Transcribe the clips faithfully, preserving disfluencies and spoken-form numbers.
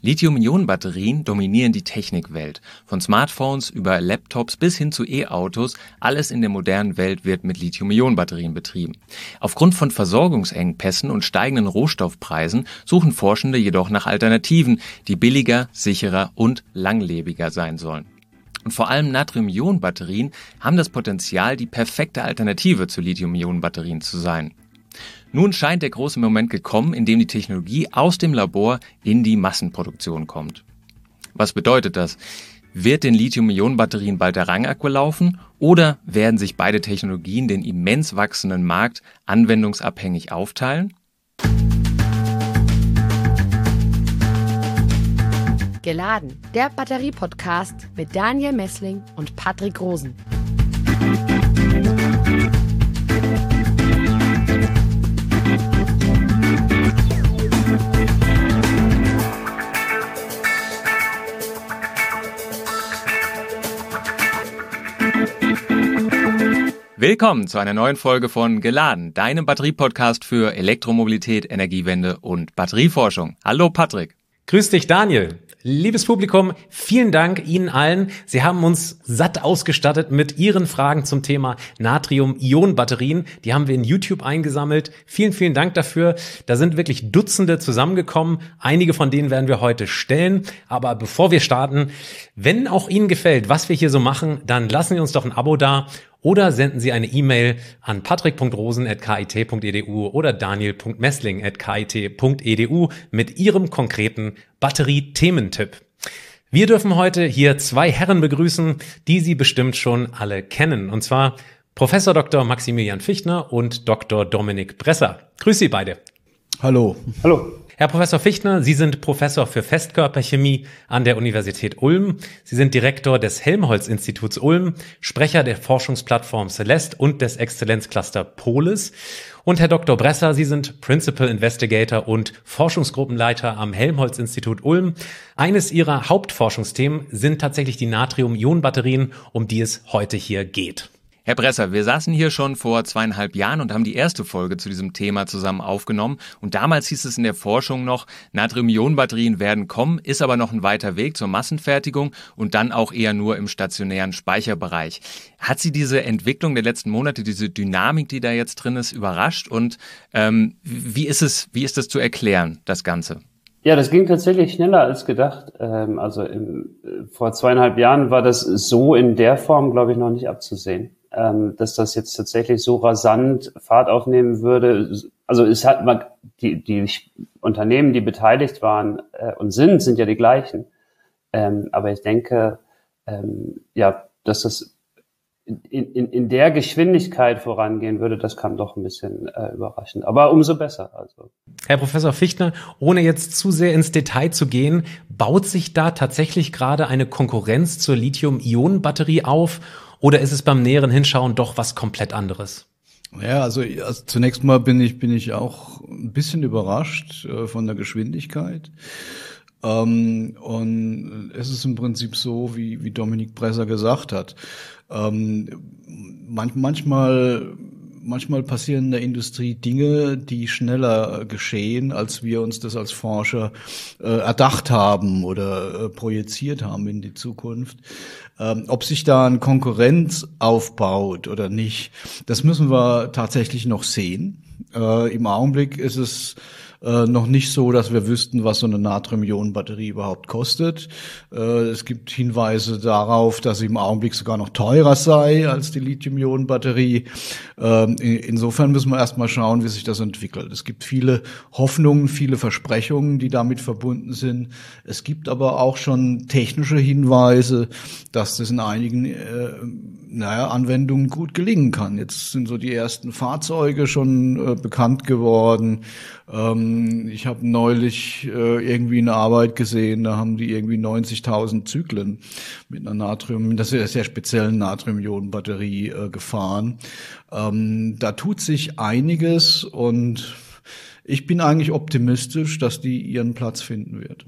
Lithium-Ionen-Batterien dominieren die Technikwelt. Von Smartphones über Laptops bis hin zu E-Autos, alles in der modernen Welt wird mit Lithium-Ionen-Batterien betrieben. Aufgrund von Versorgungsengpässen und steigenden Rohstoffpreisen suchen Forschende jedoch nach Alternativen, die billiger, sicherer und langlebiger sein sollen. Und vor allem Natrium-Ionen-Batterien haben das Potenzial, die perfekte Alternative zu Lithium-Ionen-Batterien zu sein. Nun scheint der große Moment gekommen, in dem die Technologie aus dem Labor in die Massenproduktion kommt. Was bedeutet das? Wird den Lithium-Ionen-Batterien bald der Rang abgelaufen oder werden sich beide Technologien den immens wachsenden Markt anwendungsabhängig aufteilen? Geladen, der Batterie-Podcast mit Daniel Messling und Patrick Rosen. Willkommen zu einer neuen Folge von Geladen, deinem Batterie-Podcast für Elektromobilität, Energiewende und Batterieforschung. Hallo Patrick. Grüß dich Daniel. Liebes Publikum, vielen Dank Ihnen allen. Sie haben uns satt ausgestattet mit Ihren Fragen zum Thema Natrium-Ionen-Batterien. Die haben wir in YouTube eingesammelt. Vielen, vielen Dank dafür. Da sind wirklich Dutzende zusammengekommen. Einige von denen werden wir heute stellen. Aber bevor wir starten, wenn auch Ihnen gefällt, was wir hier so machen, dann lassen Sie uns doch ein Abo da. Oder senden Sie eine E-Mail an patrick punkt rosen at k i t punkt e d u oder daniel punkt messling at k i t punkt e d u mit Ihrem konkreten Batterie-Thementipp. Wir dürfen heute hier zwei Herren begrüßen, die Sie bestimmt schon alle kennen. Und zwar Professor Doktor Maximilian Fichtner und Doktor Dominik Bresser. Grüß Sie beide. Hallo. Hallo. Herr Professor Fichtner, Sie sind Professor für Festkörperchemie an der Universität Ulm. Sie sind Direktor des Helmholtz-Instituts Ulm, Sprecher der Forschungsplattform Celeste und des Exzellenzcluster Polis. Und Herr Doktor Bresser, Sie sind Principal Investigator und Forschungsgruppenleiter am Helmholtz-Institut Ulm. Eines Ihrer Hauptforschungsthemen sind tatsächlich die Natrium-Ionen-Batterien, um die es heute hier geht. Herr Bresser, wir saßen hier schon vor zweieinhalb Jahren und haben die erste Folge zu diesem Thema zusammen aufgenommen. Und damals hieß es in der Forschung noch, Natrium-Ionen-Batterien werden kommen, ist aber noch ein weiter Weg zur Massenfertigung und dann auch eher nur im stationären Speicherbereich. Hat Sie diese Entwicklung der letzten Monate, diese Dynamik, die da jetzt drin ist, überrascht? Und ähm, wie ist es, wie ist das zu erklären, das Ganze? Ja, das ging tatsächlich schneller als gedacht. Ähm, also im, vor zweieinhalb Jahren war das so in der Form, glaube ich, noch nicht abzusehen. Dass das jetzt tatsächlich so rasant Fahrt aufnehmen würde. Also es hat mal die, die Unternehmen, die beteiligt waren äh, und sind, sind ja die gleichen. Ähm, aber ich denke, ähm, ja, dass das in, in, in der Geschwindigkeit vorangehen würde, das kam doch ein bisschen äh, überraschend. Aber umso besser. Also. Herr Professor Fichtner, ohne jetzt zu sehr ins Detail zu gehen, baut sich da tatsächlich gerade eine Konkurrenz zur Lithium-Ionen-Batterie auf? Oder ist es beim näheren Hinschauen doch was komplett anderes? Ja, also, also zunächst mal bin ich bin ich auch ein bisschen überrascht äh, von der Geschwindigkeit. Ähm, und es ist im Prinzip so, wie wie Dominik Bresser gesagt hat. Ähm, manch, manchmal Manchmal passieren in der Industrie Dinge, die schneller geschehen, als wir uns das als Forscher äh, erdacht haben oder äh, projiziert haben in die Zukunft. Ähm, ob sich da eine Konkurrenz aufbaut oder nicht, das müssen wir tatsächlich noch sehen. Äh, im Augenblick ist es äh, noch nicht so, dass wir wüssten, was so eine Natrium-Ionen-Batterie überhaupt kostet. Äh, es gibt Hinweise darauf, dass sie im Augenblick sogar noch teurer sei als die Lithium-Ionen-Batterie. Ähm, in, insofern müssen wir erstmal schauen, wie sich das entwickelt. Es gibt viele Hoffnungen, viele Versprechungen, die damit verbunden sind. Es gibt aber auch schon technische Hinweise, dass das in einigen äh, naja, Anwendungen gut gelingen kann. Jetzt sind so die ersten Fahrzeuge schon äh, bekannt geworden. Ähm, ich habe neulich äh, irgendwie eine Arbeit gesehen, da haben die irgendwie neunzigtausend Zyklen mit einer Natrium, mit einer sehr speziellen Natrium-Ionen-Batterie äh, gefahren. Ähm, da tut sich einiges und ich bin eigentlich optimistisch, dass die ihren Platz finden wird.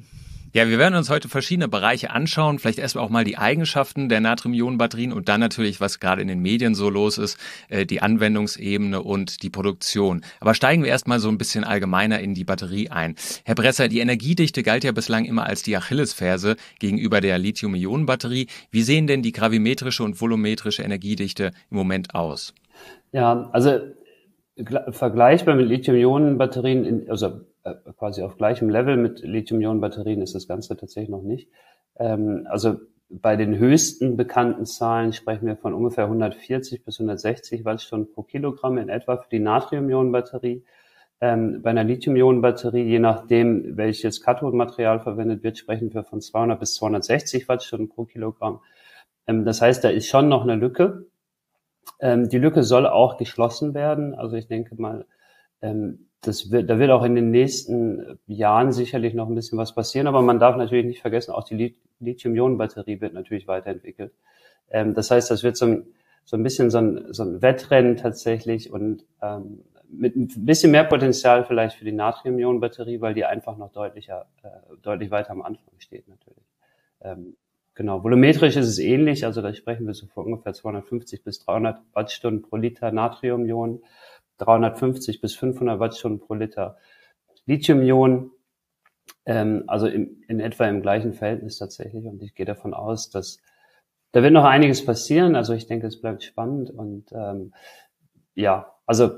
Ja, wir werden uns heute verschiedene Bereiche anschauen, vielleicht erstmal auch mal die Eigenschaften der Natrium-Ionen-Batterien und dann natürlich, was gerade in den Medien so los ist, die Anwendungsebene und die Produktion. Aber steigen wir erstmal so ein bisschen allgemeiner in die Batterie ein. Herr Bresser, die Energiedichte galt ja bislang immer als die Achillesferse gegenüber der Lithium-Ionen-Batterie. Wie sehen denn die gravimetrische und volumetrische Energiedichte im Moment aus? Ja, also vergleichbar mit Lithium-Ionen-Batterien, also quasi auf gleichem Level mit Lithium-Ionen-Batterien ist das Ganze tatsächlich noch nicht. Ähm, also bei den höchsten bekannten Zahlen sprechen wir von ungefähr hundertvierzig bis hundertsechzig Wattstunden pro Kilogramm in etwa für die Natrium-Ionen-Batterie. Ähm, bei einer Lithium-Ionen-Batterie, je nachdem, welches Kathodenmaterial verwendet wird, sprechen wir von zweihundert bis zweihundertsechzig Wattstunden pro Kilogramm. Ähm, das heißt, da ist schon noch eine Lücke. Ähm, die Lücke soll auch geschlossen werden. Also ich denke mal, ähm, Das wird, da wird auch in den nächsten Jahren sicherlich noch ein bisschen was passieren, aber man darf natürlich nicht vergessen, auch die Lithium-Ionen-Batterie wird natürlich weiterentwickelt. Ähm, das heißt, das wird so ein, so ein bisschen so ein, so ein Wettrennen tatsächlich und ähm, mit ein bisschen mehr Potenzial vielleicht für die Natrium-Ionen-Batterie, weil die einfach noch deutlicher, äh, deutlich weiter am Anfang steht natürlich. Ähm, genau, volumetrisch ist es ähnlich, also da sprechen wir so von ungefähr zweihundertfünfzig bis dreihundert Wattstunden pro Liter Natrium-Ionen. dreihundertfünfzig bis fünfhundert Wattstunden pro Liter Lithium-Ionen, ähm, also in, in etwa im gleichen Verhältnis tatsächlich. Und ich gehe davon aus, dass da wird noch einiges passieren. Also ich denke, es bleibt spannend. Und ähm, ja, also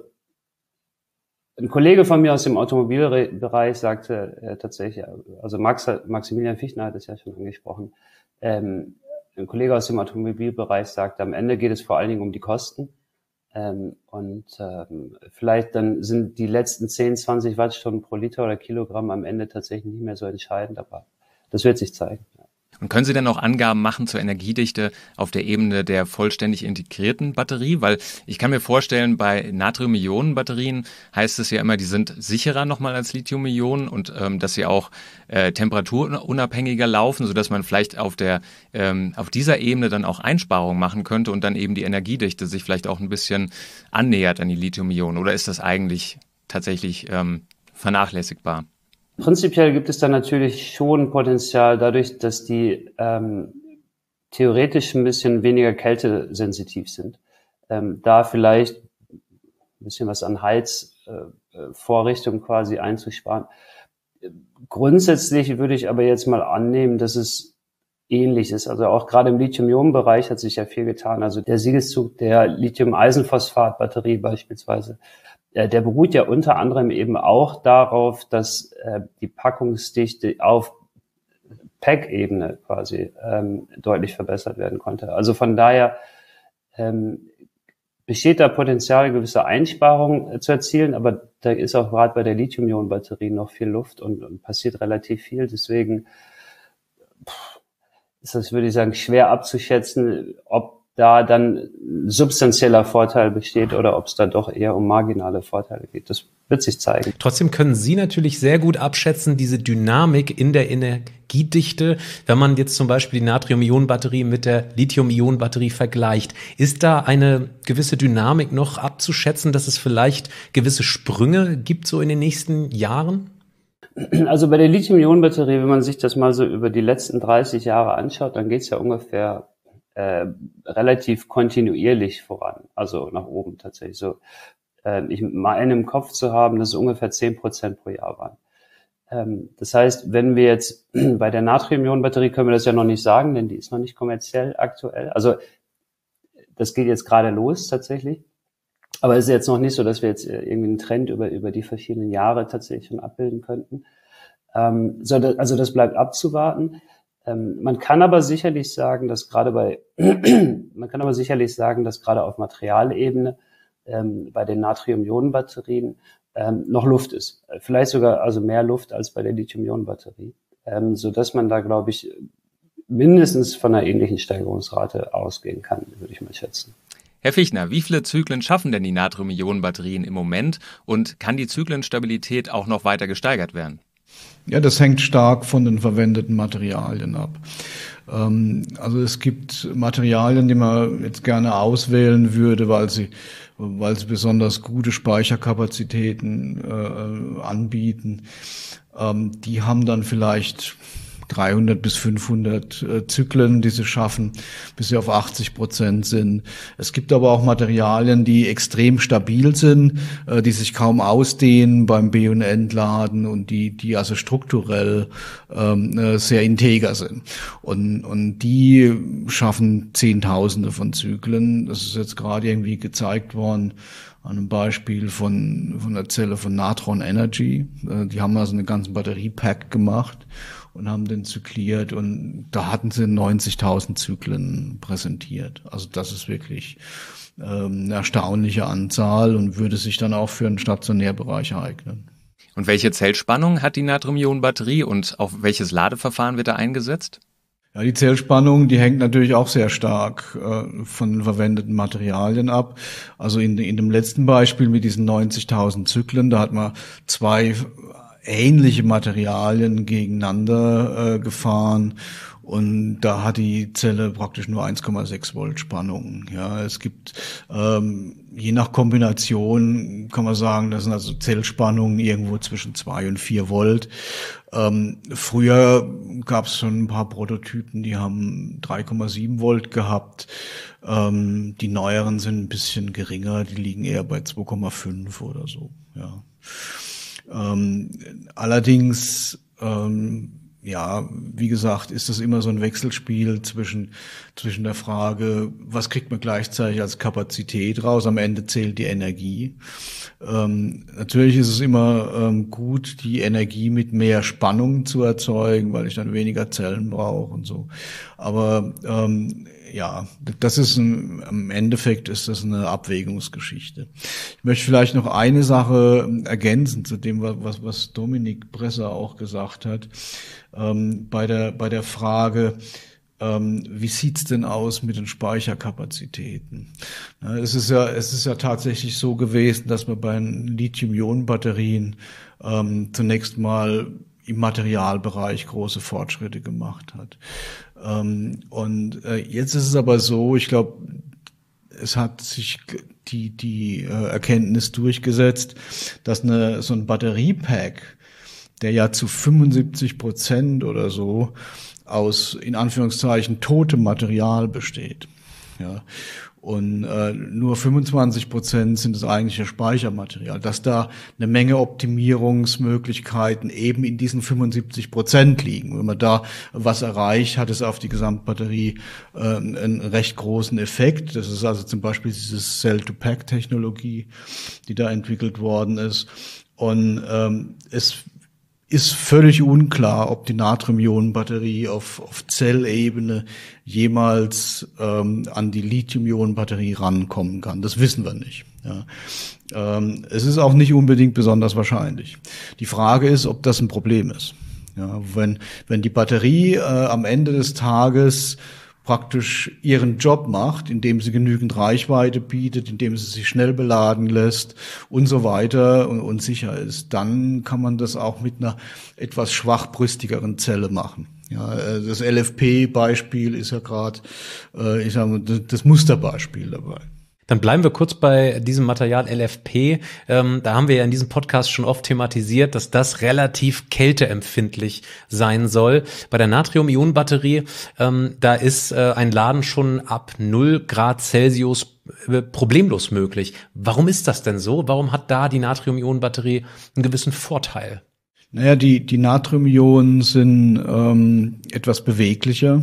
ein Kollege von mir aus dem Automobilbereich sagte äh, tatsächlich, also Max, Maximilian Fichtner hat es ja schon angesprochen, ähm, ein Kollege aus dem Automobilbereich sagte, am Ende geht es vor allen Dingen um die Kosten. Ähm, und ähm, vielleicht dann sind die letzten zehn, zwanzig Wattstunden pro Liter oder Kilogramm am Ende tatsächlich nicht mehr so entscheidend, aber das wird sich zeigen. Ja. Und können Sie denn noch Angaben machen zur Energiedichte auf der Ebene der vollständig integrierten Batterie? Weil ich kann mir vorstellen, bei Natrium-Ionen-Batterien heißt es ja immer, die sind sicherer nochmal als Lithium-Ionen und ähm, dass sie auch äh, temperaturunabhängiger laufen, sodass man vielleicht auf der ähm, auf dieser Ebene dann auch Einsparungen machen könnte und dann eben die Energiedichte sich vielleicht auch ein bisschen annähert an die Lithium-Ionen. Oder ist das eigentlich tatsächlich ähm, vernachlässigbar? Prinzipiell gibt es da natürlich schon Potenzial dadurch, dass die ähm, theoretisch ein bisschen weniger kältesensitiv sind. Ähm, da vielleicht ein bisschen was an Heizvorrichtung äh, quasi einzusparen. Grundsätzlich würde ich aber jetzt mal annehmen, dass es ähnlich ist. Also auch gerade im Lithium-Ionen-Bereich hat sich ja viel getan. Also der Siegeszug der Lithium-Eisenphosphat-Batterie beispielsweise, der beruht ja unter anderem eben auch darauf, dass äh, die Packungsdichte auf Pack-Ebene quasi ähm, deutlich verbessert werden konnte. Also von daher ähm, besteht da Potenzial, gewisse Einsparungen äh, zu erzielen, aber da ist auch gerade bei der Lithium-Ionen-Batterie noch viel Luft und, und passiert relativ viel. Deswegen pff, ist das, würde ich sagen, schwer abzuschätzen, ob da dann substanzieller Vorteil besteht oder ob es da doch eher um marginale Vorteile geht. Das wird sich zeigen. Trotzdem können Sie natürlich sehr gut abschätzen, diese Dynamik in der Energiedichte, wenn man jetzt zum Beispiel die Natrium-Ionen-Batterie mit der Lithium-Ionen-Batterie vergleicht. Ist da eine gewisse Dynamik noch abzuschätzen, dass es vielleicht gewisse Sprünge gibt so in den nächsten Jahren? Also bei der Lithium-Ionen-Batterie, wenn man sich das mal so über die letzten dreißig Jahre anschaut, dann geht es ja ungefähr Äh, relativ kontinuierlich voran, also nach oben tatsächlich. So, äh, ich meine im Kopf zu haben, dass es ungefähr zehn Prozent pro Jahr waren. Ähm, das heißt, wenn wir jetzt bei der Natrium-Ionen-Batterie können wir das ja noch nicht sagen, denn die ist noch nicht kommerziell aktuell. Also das geht jetzt gerade los tatsächlich. Aber es ist jetzt noch nicht so, dass wir jetzt irgendwie einen Trend über über die verschiedenen Jahre tatsächlich schon abbilden könnten. Ähm, so, da, also das bleibt abzuwarten. Ähm, man kann aber sicherlich sagen, dass gerade bei, man kann aber sicherlich sagen, dass gerade auf Materialebene ähm, bei den Natrium-Ionen-Batterien ähm, noch Luft ist. Vielleicht sogar also mehr Luft als bei der Lithium-Ionen-Batterie, ähm, so dass man da, glaube ich, mindestens von einer ähnlichen Steigerungsrate ausgehen kann, würde ich mal schätzen. Herr Fichtner, wie viele Zyklen schaffen denn die Natrium-Ionen-Batterien im Moment und kann die Zyklenstabilität auch noch weiter gesteigert werden? Ja, das hängt stark von den verwendeten Materialien ab. Ähm, also es gibt Materialien, die man jetzt gerne auswählen würde, weil sie, weil sie besonders gute Speicherkapazitäten äh, anbieten. Ähm, die haben dann vielleicht dreihundert bis fünfhundert äh, Zyklen, die sie schaffen, bis sie auf achtzig Prozent sind. Es gibt aber auch Materialien, die extrem stabil sind, äh, die sich kaum ausdehnen beim B- und Entladen und die, die also strukturell ähm, äh, sehr integer sind. Und, und die schaffen Zehntausende von Zyklen. Das ist jetzt gerade irgendwie gezeigt worden an einem Beispiel von, von der Zelle von Natron Energy. Äh, die haben also einen ganzen Batteriepack gemacht und haben den zykliert und da hatten sie neunzigtausend Zyklen präsentiert. Also das ist wirklich ähm, eine erstaunliche Anzahl und würde sich dann auch für einen Stationärbereich eignen. Und welche Zellspannung hat die Natrium-Ionen-Batterie und auf welches Ladeverfahren wird da eingesetzt? Ja, die Zellspannung, die hängt natürlich auch sehr stark äh, von verwendeten Materialien ab. Also in, in dem letzten Beispiel mit diesen neunzigtausend Zyklen, da hat man zwei ähnliche Materialien gegeneinander äh, gefahren und da hat die Zelle praktisch nur eins Komma sechs Volt Spannung. Ja, es gibt ähm, je nach Kombination kann man sagen, das sind also Zellspannungen irgendwo zwischen zwei und vier Volt. Ähm, früher gab es schon ein paar Prototypen, die haben drei Komma sieben Volt gehabt. Ähm, die neueren sind ein bisschen geringer, die liegen eher bei zwei Komma fünf oder so. Ja. Ähm, allerdings, ähm, ja, wie gesagt, ist das immer so ein Wechselspiel zwischen zwischen der Frage, was kriegt man gleichzeitig als Kapazität raus? Am Ende zählt die Energie. Ähm, natürlich ist es immer ähm, gut, die Energie mit mehr Spannung zu erzeugen, weil ich dann weniger Zellen brauche und so. Aber ähm, ja, das ist ein, im Endeffekt ist das eine Abwägungsgeschichte. Ich möchte vielleicht noch eine Sache ergänzen zu dem, was, was Dominik Bresser auch gesagt hat, ähm, bei der, bei der Frage, ähm, wie sieht's denn aus mit den Speicherkapazitäten? Ja, es ist ja, es ist ja tatsächlich so gewesen, dass man bei den Lithium-Ionen-Batterien ähm, zunächst mal im Materialbereich große Fortschritte gemacht hat. Ähm, und äh, jetzt ist es aber so, ich glaube, es hat sich die die äh, Erkenntnis durchgesetzt, dass eine so ein Batteriepack, der ja zu fünfundsiebzig Prozent oder so aus in Anführungszeichen totem Material besteht, ja. Und äh, nur fünfundzwanzig Prozent sind das eigentliche Speichermaterial, dass da eine Menge Optimierungsmöglichkeiten eben in diesen fünfundsiebzig Prozent liegen. Wenn man da was erreicht, hat es auf die Gesamtbatterie äh, einen recht großen Effekt. Das ist also zum Beispiel diese Cell-to-Pack-Technologie, die da entwickelt worden ist. Und ähm, es ist völlig unklar, ob die Natrium-Ionen-Batterie auf, auf Zellebene jemals ähm, an die Lithium-Ionen-Batterie rankommen kann. Das wissen wir nicht. Ja. Ähm, es ist auch nicht unbedingt besonders wahrscheinlich. Die Frage ist, ob das ein Problem ist. Ja, wenn, wenn die Batterie äh, am Ende des Tages praktisch ihren Job macht, indem sie genügend Reichweite bietet, indem sie sich schnell beladen lässt und so weiter und, und sicher ist, dann kann man das auch mit einer etwas schwachbrüstigeren Zelle machen. Ja, das L F P-Beispiel ist ja gerade, äh, ich sag mal, das Musterbeispiel dabei. Dann bleiben wir kurz bei diesem Material L F P. Ähm, da haben wir ja in diesem Podcast schon oft thematisiert, dass das relativ kälteempfindlich sein soll. Bei der Natrium-Ionen-Batterie, ähm, da ist äh, ein Laden schon ab null Grad Celsius äh, problemlos möglich. Warum ist das denn so? Warum hat da die Natrium-Ionen-Batterie einen gewissen Vorteil? Naja, die, die Natrium-Ionen sind ähm, etwas beweglicher.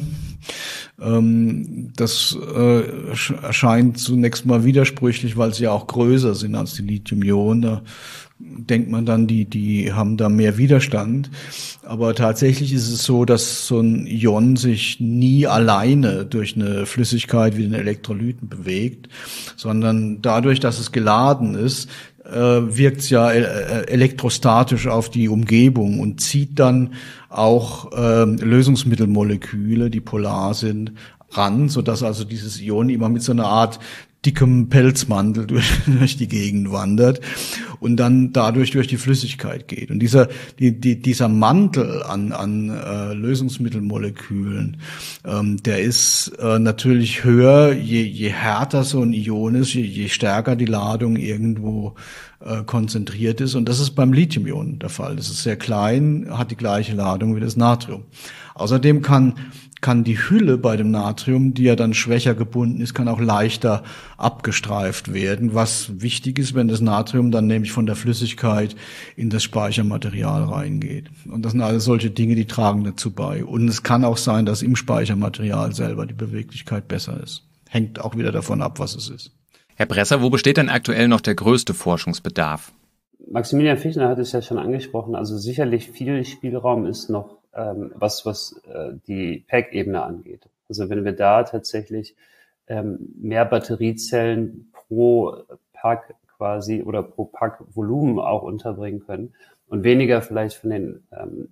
Ähm, das äh, erscheint zunächst mal widersprüchlich, weil sie ja auch größer sind als die Lithium-Ionen. Da denkt man dann, die, die haben da mehr Widerstand. Aber tatsächlich ist es so, dass so ein Ion sich nie alleine durch eine Flüssigkeit wie den Elektrolyten bewegt, sondern dadurch, dass es geladen ist, wirkt es ja elektrostatisch auf die Umgebung und zieht dann auch ähm, Lösungsmittelmoleküle, die polar sind, ran, sodass also dieses Ion immer mit so einer Art dickem Pelzmantel durch, durch die Gegend wandert und dann dadurch durch die Flüssigkeit geht. Und dieser die, die, dieser Mantel an, an äh, Lösungsmittelmolekülen, ähm, der ist äh, natürlich höher, je, je härter so ein Ion ist, je, je stärker die Ladung irgendwo äh, konzentriert ist. Und das ist beim Lithium-Ionen der Fall. Das ist sehr klein, hat die gleiche Ladung wie das Natrium. Außerdem kann kann die Hülle bei dem Natrium, die ja dann schwächer gebunden ist, kann auch leichter abgestreift werden, was wichtig ist, wenn das Natrium dann nämlich von der Flüssigkeit in das Speichermaterial reingeht. Und das sind alles solche Dinge, die tragen dazu bei. Und es kann auch sein, dass im Speichermaterial selber die Beweglichkeit besser ist. Hängt auch wieder davon ab, was es ist. Herr Bresser, wo besteht denn aktuell noch der größte Forschungsbedarf? Maximilian Fichtner hat es ja schon angesprochen, also sicherlich viel Spielraum ist noch ähm, was, was äh, die Pack-Ebene angeht. Also wenn wir da tatsächlich ähm, mehr Batteriezellen pro Pack quasi oder pro Pack-Volumen auch unterbringen können und weniger vielleicht von den ähm,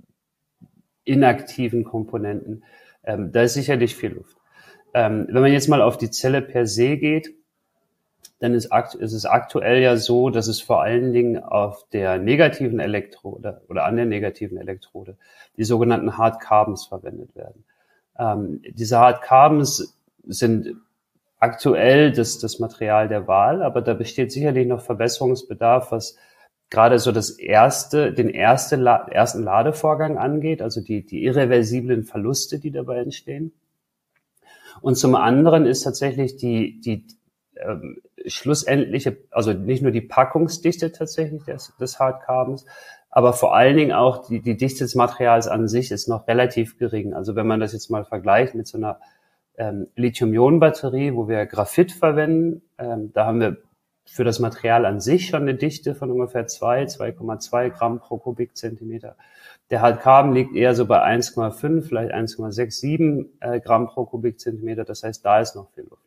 inaktiven Komponenten, ähm, da ist sicherlich viel Luft. Ähm, wenn man jetzt mal auf die Zelle per se geht, dann ist, akt, ist es aktuell ja so, dass es vor allen Dingen auf der negativen Elektrode oder an der negativen Elektrode die sogenannten Hard Carbons verwendet werden. Ähm, diese Hard Carbons sind aktuell das, das Material der Wahl, aber da besteht sicherlich noch Verbesserungsbedarf, was gerade so das erste, den erste, ersten Ladevorgang angeht, also die, die irreversiblen Verluste, die dabei entstehen. Und zum anderen ist tatsächlich die, die ähm, schlussendliche, also nicht nur die Packungsdichte tatsächlich des, des Hard Carbons, aber vor allen Dingen auch die, die Dichte des Materials an sich ist noch relativ gering. Also wenn man das jetzt mal vergleicht mit so einer ähm, Lithium-Ionen-Batterie, wo wir Graphit verwenden, ähm, da haben wir für das Material an sich schon eine Dichte von ungefähr zwei, zwei Komma zwei Gramm pro Kubikzentimeter. Der Hard Carbon liegt eher so bei eins Komma fünf, vielleicht eins Komma sechs sieben äh, Gramm pro Kubikzentimeter. Das heißt, da ist noch viel Luft.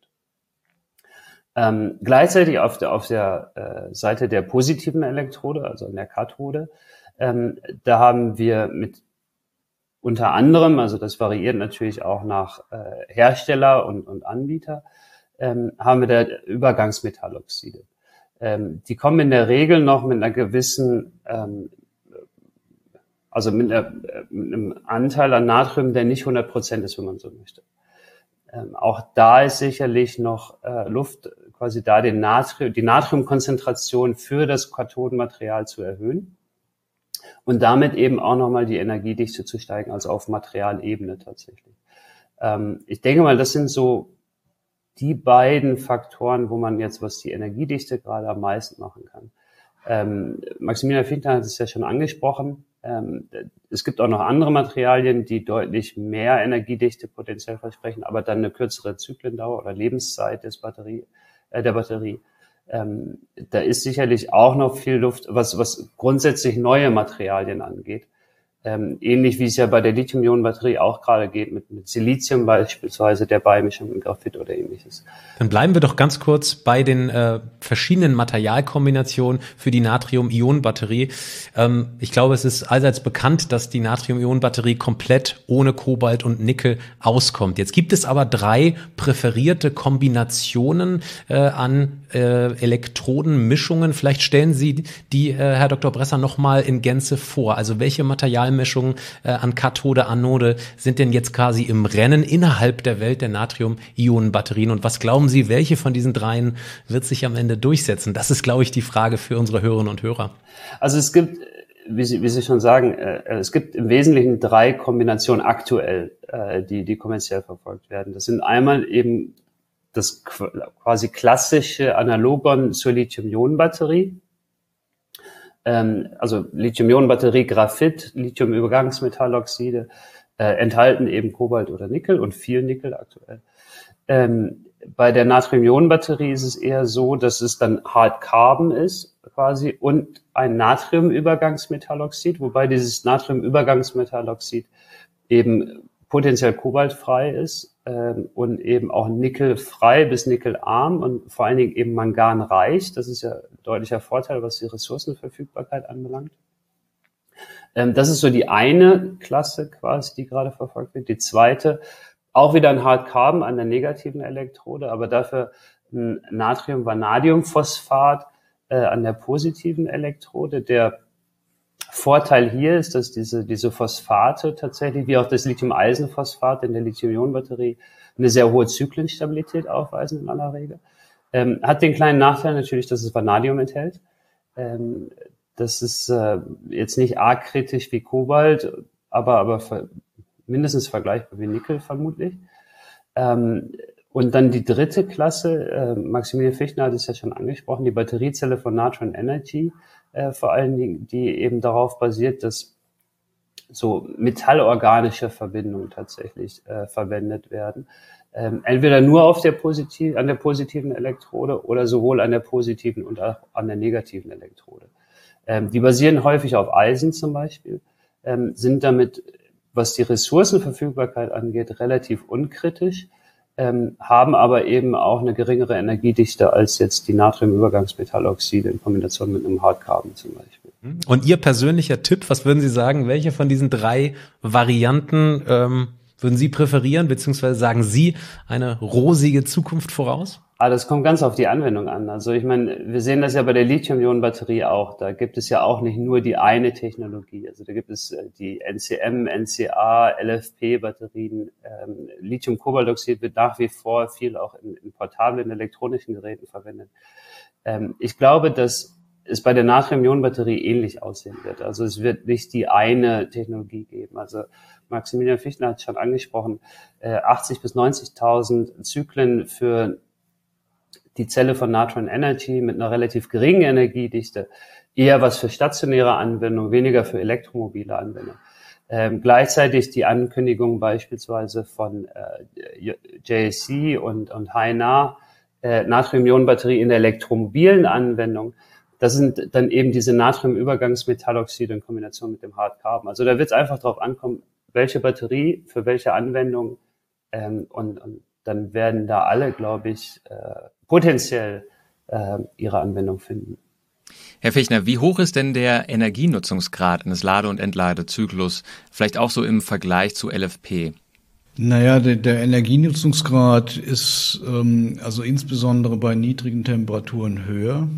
Ähm, gleichzeitig auf der, auf der äh, Seite der positiven Elektrode, also in der Kathode, ähm, da haben wir mit unter anderem, also das variiert natürlich auch nach äh, Hersteller und, und Anbieter, ähm, haben wir da Übergangsmetalloxide. Ähm, die kommen in der Regel noch mit einer gewissen, ähm, also mit, einer, mit einem Anteil an Natrium, der nicht hundert Prozent ist, wenn man so möchte. Ähm, auch da ist sicherlich noch äh, Luft, quasi da den Natrium, die Natriumkonzentration für das Kathodenmaterial zu erhöhen und damit eben auch nochmal die Energiedichte zu steigen, also auf Materialebene tatsächlich. Ähm, ich denke mal, das sind so die beiden Faktoren, wo man jetzt, was die Energiedichte gerade am meisten machen kann. Ähm, Maximilian Fichtner hat es ja schon angesprochen. Ähm, es gibt auch noch andere Materialien, die deutlich mehr Energiedichte potenziell versprechen, aber dann eine kürzere Zyklendauer oder Lebenszeit des Batterie, äh, der Batterie. Ähm, da ist sicherlich auch noch viel Luft, was, was grundsätzlich neue Materialien angeht. Ähm, ähnlich wie es ja bei der Lithium-Ionen-Batterie auch gerade geht, mit, mit Silizium beispielsweise, der Beimischung mit Graphit oder ähnliches. Dann bleiben wir doch ganz kurz bei den äh, verschiedenen Materialkombinationen für die Natrium-Ionen-Batterie. Ähm, ich glaube, es ist allseits bekannt, dass die Natrium-Ionen-Batterie komplett ohne Kobalt und Nickel auskommt. Jetzt gibt es aber drei präferierte Kombinationen äh, an äh, Elektrodenmischungen. Vielleicht stellen Sie die, äh, Herr Doktor Bresser, nochmal in Gänze vor. Also welche Materialmischungen äh, an Kathode, Anode sind denn jetzt quasi im Rennen innerhalb der Welt der Natrium-Ionen-Batterien? Und was glauben Sie, welche von diesen dreien wird sich am Ende durchsetzen? Das ist, glaube ich, die Frage für unsere Hörerinnen und Hörer. Also es gibt, wie Sie, wie Sie schon sagen, äh, es gibt im Wesentlichen drei Kombinationen aktuell, äh, die, die kommerziell verfolgt werden. Das sind einmal eben das quasi klassische Analogon zur Lithium-Ionen-Batterie. Also Lithium-Ionen-Batterie, Graphit, Lithium-Übergangsmetalloxide, äh, enthalten eben Kobalt oder Nickel und viel Nickel aktuell. Ähm, bei der Natrium-Ionen-Batterie ist es eher so, dass es dann Hard Carbon ist quasi und ein Natrium-Übergangsmetalloxid, wobei dieses Natrium-Übergangsmetalloxid eben potenziell kobaltfrei ist ähm, und eben auch nickelfrei bis nickelarm und vor allen Dingen eben manganreich. Das ist ja ein deutlicher Vorteil, was die Ressourcenverfügbarkeit anbelangt. Ähm, das ist so die eine Klasse quasi, die gerade verfolgt wird. Die zweite, auch wieder ein Hard Carbon an der negativen Elektrode, aber dafür ein Natrium-Vanadium-Phosphat äh, an der positiven Elektrode. Der Vorteil hier ist, dass diese, diese Phosphate tatsächlich, wie auch das Lithium-Eisen-Phosphat in der Lithium-Ionen-Batterie, eine sehr hohe Zyklenstabilität aufweisen in aller Regel. Ähm, hat den kleinen Nachteil natürlich, dass es Vanadium enthält. Ähm, das ist äh, jetzt nicht arg kritisch wie Kobalt, aber, aber ver- mindestens vergleichbar wie Nickel vermutlich. Ähm, und dann die dritte Klasse, äh, Maximilian Fichtner hat es ja schon angesprochen, die Batteriezelle von Natron Energy, äh, vor allen Dingen, die eben darauf basiert, dass so metallorganische Verbindungen tatsächlich äh, verwendet werden. Ähm, entweder nur auf der positiv, an der positiven Elektrode oder sowohl an der positiven und auch an der negativen Elektrode. Ähm, die basieren häufig auf Eisen zum Beispiel, ähm, sind damit, was die Ressourcenverfügbarkeit angeht, relativ unkritisch, ähm, haben aber eben auch eine geringere Energiedichte als jetzt die Natriumübergangsmetalloxide in Kombination mit einem Hardcarbon zum Beispiel. Und Ihr persönlicher Tipp, was würden Sie sagen, welche von diesen drei Varianten ähm, würden Sie präferieren, beziehungsweise sagen Sie eine rosige Zukunft voraus? Ah, das kommt ganz auf die Anwendung an. Also ich meine, wir sehen das ja bei der Lithium-Ionen-Batterie auch. Da gibt es ja auch nicht nur die eine Technologie. Also da gibt es die N C M, N C A, L F P-Batterien. Ähm, Lithium-Kobaltoxid wird nach wie vor viel auch in, in portablen elektronischen Geräten verwendet. Ähm, ich glaube, dass es bei der Natrium-Ionen-Batterie ähnlich aussehen wird. Also es wird nicht die eine Technologie geben. Also Maximilian Fichtner hat es schon angesprochen, äh, achtzig bis neunzigtausend Zyklen für die Zelle von Natron Energy mit einer relativ geringen Energiedichte, eher was für stationäre Anwendung, weniger für elektromobile Anwendung. Ähm, gleichzeitig die Ankündigung beispielsweise von äh, J S C und, und H N A, äh, Natrium-Ionen-Batterie in der elektromobilen Anwendung. Das sind dann eben diese Natriumübergangsmetalloxide in Kombination mit dem Hardcarbon. Also da wird es einfach darauf ankommen, welche Batterie für welche Anwendung, ähm, und, und dann werden da alle, glaube ich, äh, potenziell äh, ihre Anwendung finden. Herr Fichtner, wie hoch ist denn der Energienutzungsgrad eines Lade- und Entladezyklus, vielleicht auch so im Vergleich zu L F P? Naja, der, der Energienutzungsgrad ist ähm, also insbesondere bei niedrigen Temperaturen höher.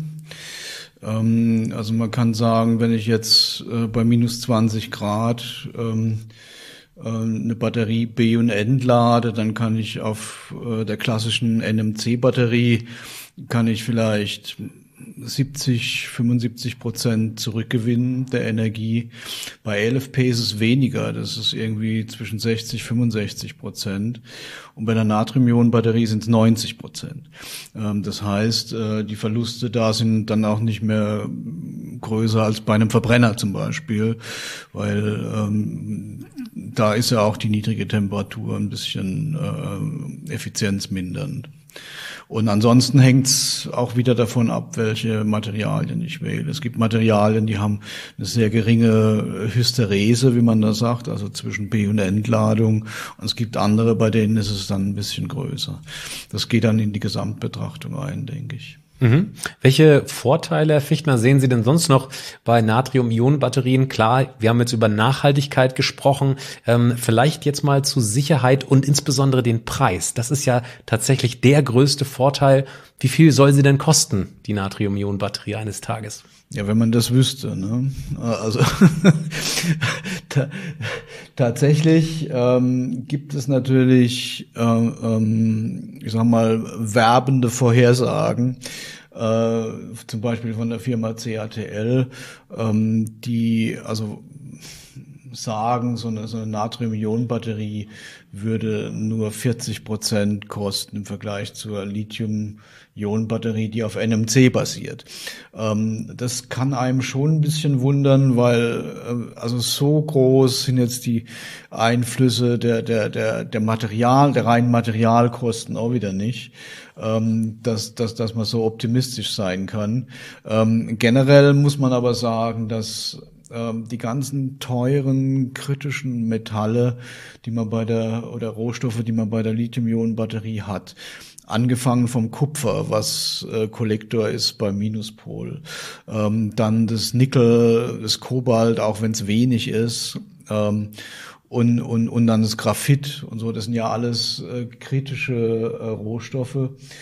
Ähm, also man kann sagen, wenn ich jetzt äh, bei minus zwanzig Grad ähm, eine Batterie B und entlade, dann kann ich auf äh, der klassischen N M C-Batterie kann ich vielleicht siebzig, fünfundsiebzig Prozent zurückgewinnen der Energie. Bei L F P ist es weniger, das ist irgendwie zwischen sechzig, fünfundsechzig Prozent. Und bei der Natrium-Ionen-Batterie sind es neunzig Prozent. Ähm, das heißt, äh, die Verluste da sind dann auch nicht mehr größer als bei einem Verbrenner zum Beispiel, weil ähm, da ist ja auch die niedrige Temperatur ein bisschen äh, effizienzmindernd. Und ansonsten hängt's auch wieder davon ab, welche Materialien ich wähle. Es gibt Materialien, die haben eine sehr geringe Hysterese, wie man da sagt, also zwischen B- und Entladung. Und es gibt andere, bei denen ist es dann ein bisschen größer. Das geht dann in die Gesamtbetrachtung ein, denke ich. Mhm. Welche Vorteile, Herr Fichtner, sehen Sie denn sonst noch bei Natrium-Ionen-Batterien? Klar, wir haben jetzt über Nachhaltigkeit gesprochen, ähm, vielleicht jetzt mal zu Sicherheit und insbesondere den Preis. Das ist ja tatsächlich der größte Vorteil. Wie viel soll sie denn kosten, die Natrium-Ionen-Batterie eines Tages? Ja, wenn man das wüsste, ne? Also ta- tatsächlich ähm, gibt es natürlich, äh, ähm, ich sag mal, werbende Vorhersagen, äh, zum Beispiel von der Firma C A T L, ähm, die also sagen, so eine, so eine Natrium-Ionen-Batterie würde nur vierzig Prozent kosten im Vergleich zur Lithium-Ionen-Batterie, die auf N M C basiert. Ähm, das kann einem schon ein bisschen wundern, weil äh, also so groß sind jetzt die Einflüsse der der der der Material, der reinen Materialkosten auch wieder nicht, ähm, dass dass dass man so optimistisch sein kann. Ähm, generell muss man aber sagen, dass die ganzen teuren kritischen Metalle, die man bei der, oder Rohstoffe, die man bei der Lithium-Ionen-Batterie hat, angefangen vom Kupfer, was äh, Kollektor ist beim Minuspol, ähm, dann das Nickel, das Kobalt, auch wenn es wenig ist, ähm, und und und dann das Graphit und so. Das sind ja alles äh, kritische äh, Rohstoffe.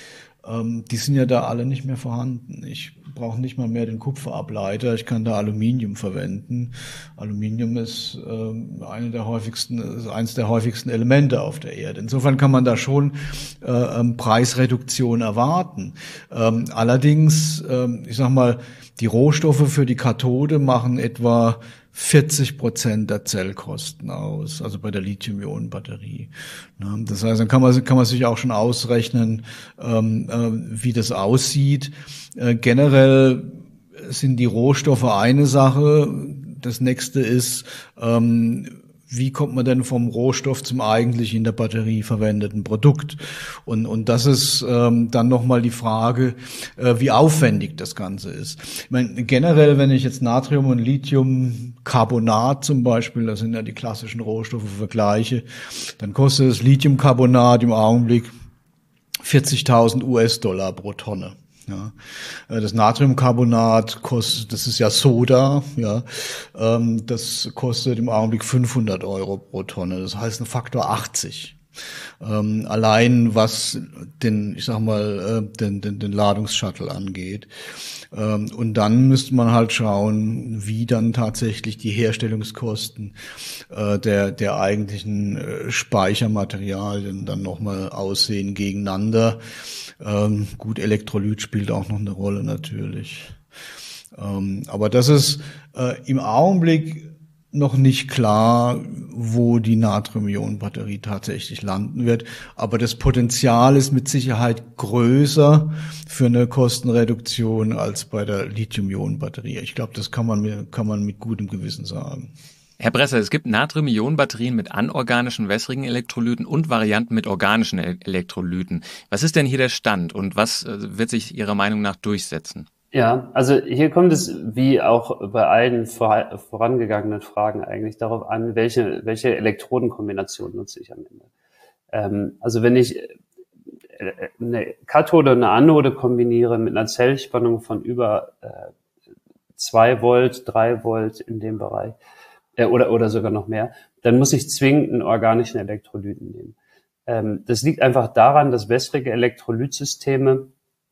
ähm, die sind ja da alle nicht mehr vorhanden. Ich brauche nicht mal mehr den Kupferableiter, ich kann da Aluminium verwenden. Aluminium ist ähm, eine der häufigsten, ist eines der häufigsten Elemente auf der Erde. Insofern kann man da schon äh, ähm, Preisreduktion erwarten. Ähm, allerdings, ähm, ich sag mal, die Rohstoffe für die Kathode machen etwa vierzig Prozent der Zellkosten aus, also bei der Lithium-Ionen-Batterie. Das heißt, dann kann man, kann man sich auch schon ausrechnen, ähm, äh, wie das aussieht. Äh, generell sind die Rohstoffe eine Sache. Das nächste ist, ähm, wie kommt man denn vom Rohstoff zum eigentlich in der Batterie verwendeten Produkt? Und, und das ist ähm, dann nochmal die Frage, äh, wie aufwendig das Ganze ist. Ich meine, generell, wenn ich jetzt Natrium und Lithiumcarbonat zum Beispiel, das sind ja die klassischen Rohstoffe, vergleiche, dann kostet das Lithiumcarbonat im Augenblick vierzigtausend US-Dollar pro Tonne. Ja, das Natriumcarbonat kostet, das ist ja Soda, ja, das kostet im Augenblick fünfhundert Euro pro Tonne. Das heißt ein Faktor achtzig. Ähm, allein was den, ich sag mal, äh, den, den, den Ladungsshuttle angeht. Ähm, und dann müsste man halt schauen, wie dann tatsächlich die Herstellungskosten äh, der, der eigentlichen äh, Speichermaterialien dann nochmal aussehen gegeneinander. Ähm, gut, Elektrolyt spielt auch noch eine Rolle natürlich. Ähm, aber das ist äh, im Augenblick noch nicht klar, wo die Natrium-Ionen-Batterie tatsächlich landen wird. Aber das Potenzial ist mit Sicherheit größer für eine Kostenreduktion als bei der Lithium-Ionen-Batterie. Ich glaube, das kann man, kann man mit gutem Gewissen sagen. Herr Bresser, es gibt Natrium-Ionen-Batterien mit anorganischen wässrigen Elektrolyten und Varianten mit organischen Elektrolyten. Was ist denn hier der Stand und was wird sich Ihrer Meinung nach durchsetzen? Ja, also hier kommt es, wie auch bei allen vor, vorangegangenen Fragen eigentlich darauf an, welche, welche Elektrodenkombination nutze ich am Ende. Ähm, also wenn ich eine Kathode und eine Anode kombiniere mit einer Zellspannung von über äh, zwei Volt, drei Volt in dem Bereich, äh, oder, oder sogar noch mehr, dann muss ich zwingend einen organischen Elektrolyten nehmen. Ähm, das liegt einfach daran, dass wässrige Elektrolytsysteme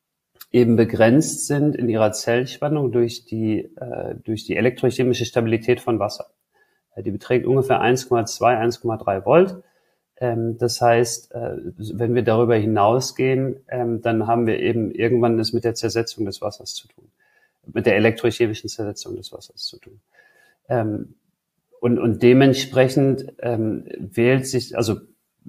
eben begrenzt sind in ihrer Zellspannung durch die äh, durch die elektrochemische Stabilität von Wasser. Äh, die beträgt ungefähr eins Komma zwei, eins Komma drei Volt. Ähm, das heißt, äh, wenn wir darüber hinausgehen, ähm, dann haben wir eben irgendwann es mit der Zersetzung des Wassers zu tun, mit der elektrochemischen Zersetzung des Wassers zu tun. Ähm, und und dementsprechend ähm, wählt sich, also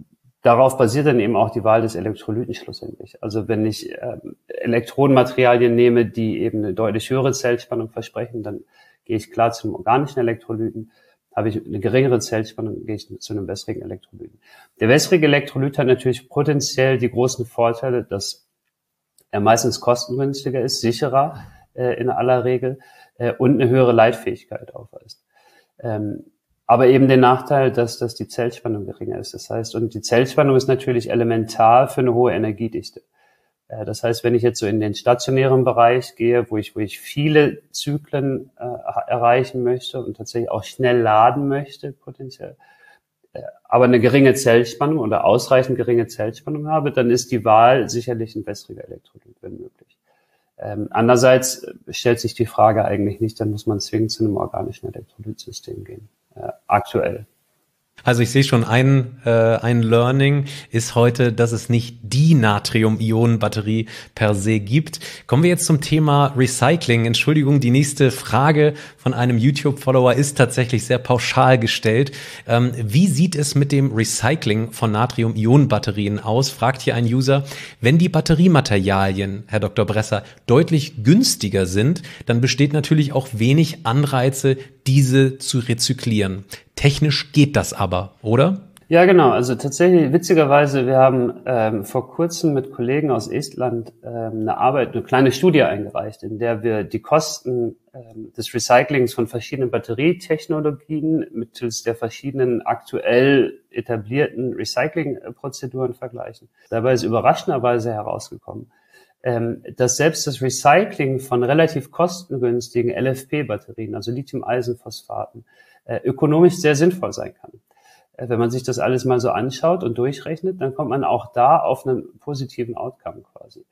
darauf basiert dann eben auch die Wahl des Elektrolyten schlussendlich. Also wenn ich ähm, Elektronenmaterialien nehme, die eben eine deutlich höhere Zellspannung versprechen, dann gehe ich klar zum organischen Elektrolyten. Habe ich eine geringere Zellspannung, gehe ich zu einem wässrigen Elektrolyten. Der wässrige Elektrolyt hat natürlich potenziell die großen Vorteile, dass er meistens kostengünstiger ist, sicherer äh, in aller Regel äh, und eine höhere Leitfähigkeit aufweist. Ähm, Aber eben den Nachteil, dass, dass die Zellspannung geringer ist. Das heißt, und die Zellspannung ist natürlich elementar für eine hohe Energiedichte. Das heißt, wenn ich jetzt so in den stationären Bereich gehe, wo ich, wo ich viele Zyklen äh, erreichen möchte und tatsächlich auch schnell laden möchte, potenziell, äh, aber eine geringe Zellspannung oder ausreichend geringe Zellspannung habe, dann ist die Wahl sicherlich ein wässriger Elektrolyt, wenn möglich. Ähm, andererseits stellt sich die Frage eigentlich nicht, dann muss man zwingend zu einem organischen Elektrolytsystem gehen. Äh, aktuell. Also ich sehe schon, ein, äh, ein Learning ist heute, dass es nicht die Natrium-Ionen-Batterie per se gibt. Kommen wir jetzt zum Thema Recycling. Entschuldigung, die nächste Frage von einem YouTube-Follower ist tatsächlich sehr pauschal gestellt. Ähm, wie sieht es mit dem Recycling von Natrium-Ionen-Batterien aus? Fragt hier ein User. Wenn die Batteriematerialien, Herr Doktor Bresser, deutlich günstiger sind, dann besteht natürlich auch wenig Anreize, diese zu rezyklieren. Technisch geht das aber, oder? Ja, genau. Also tatsächlich, witzigerweise, wir haben ähm, vor kurzem mit Kollegen aus Estland ähm, eine Arbeit, eine kleine Studie eingereicht, in der wir die Kosten ähm, des Recyclings von verschiedenen Batterietechnologien mittels der verschiedenen aktuell etablierten Recyclingprozeduren vergleichen. Dabei ist überraschenderweise herausgekommen, ähm, dass selbst das Recycling von relativ kostengünstigen L F P-Batterien, also Lithium-Eisenphosphaten, ökonomisch sehr sinnvoll sein kann. Wenn man sich das alles mal so anschaut und durchrechnet, dann kommt man auch da auf einen positiven Outcome quasi.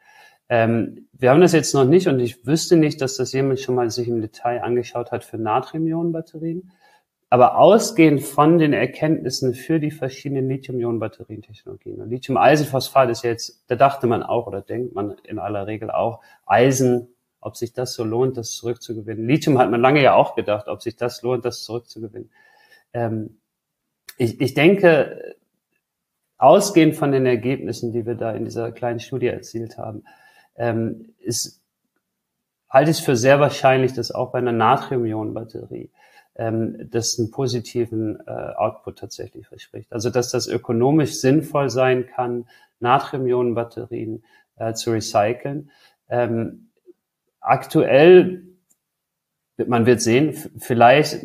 Ähm, wir haben das jetzt noch nicht und ich wüsste nicht, dass das jemand schon mal sich im Detail angeschaut hat für Natrium-Ionen-Batterien. Aber ausgehend von den Erkenntnissen für die verschiedenen Lithium-Ionen-Batterientechnologien. Und Lithium-Eisenphosphat ist ja jetzt, da dachte man auch oder denkt man in aller Regel auch, Eisen, ob sich das so lohnt, das zurückzugewinnen. Lithium hat man lange ja auch gedacht, ob sich das lohnt, das zurückzugewinnen. Ähm, ich, ich denke, ausgehend von den Ergebnissen, die wir da in dieser kleinen Studie erzielt haben, ähm, ist, halte ich es für sehr wahrscheinlich, dass auch bei einer Natrium-Ionen-Batterie ähm, das einen positiven äh, Output tatsächlich verspricht. Also dass das ökonomisch sinnvoll sein kann, Natrium-Ionen-Batterien äh, zu recyceln. Ähm, aktuell, man wird sehen, f- vielleicht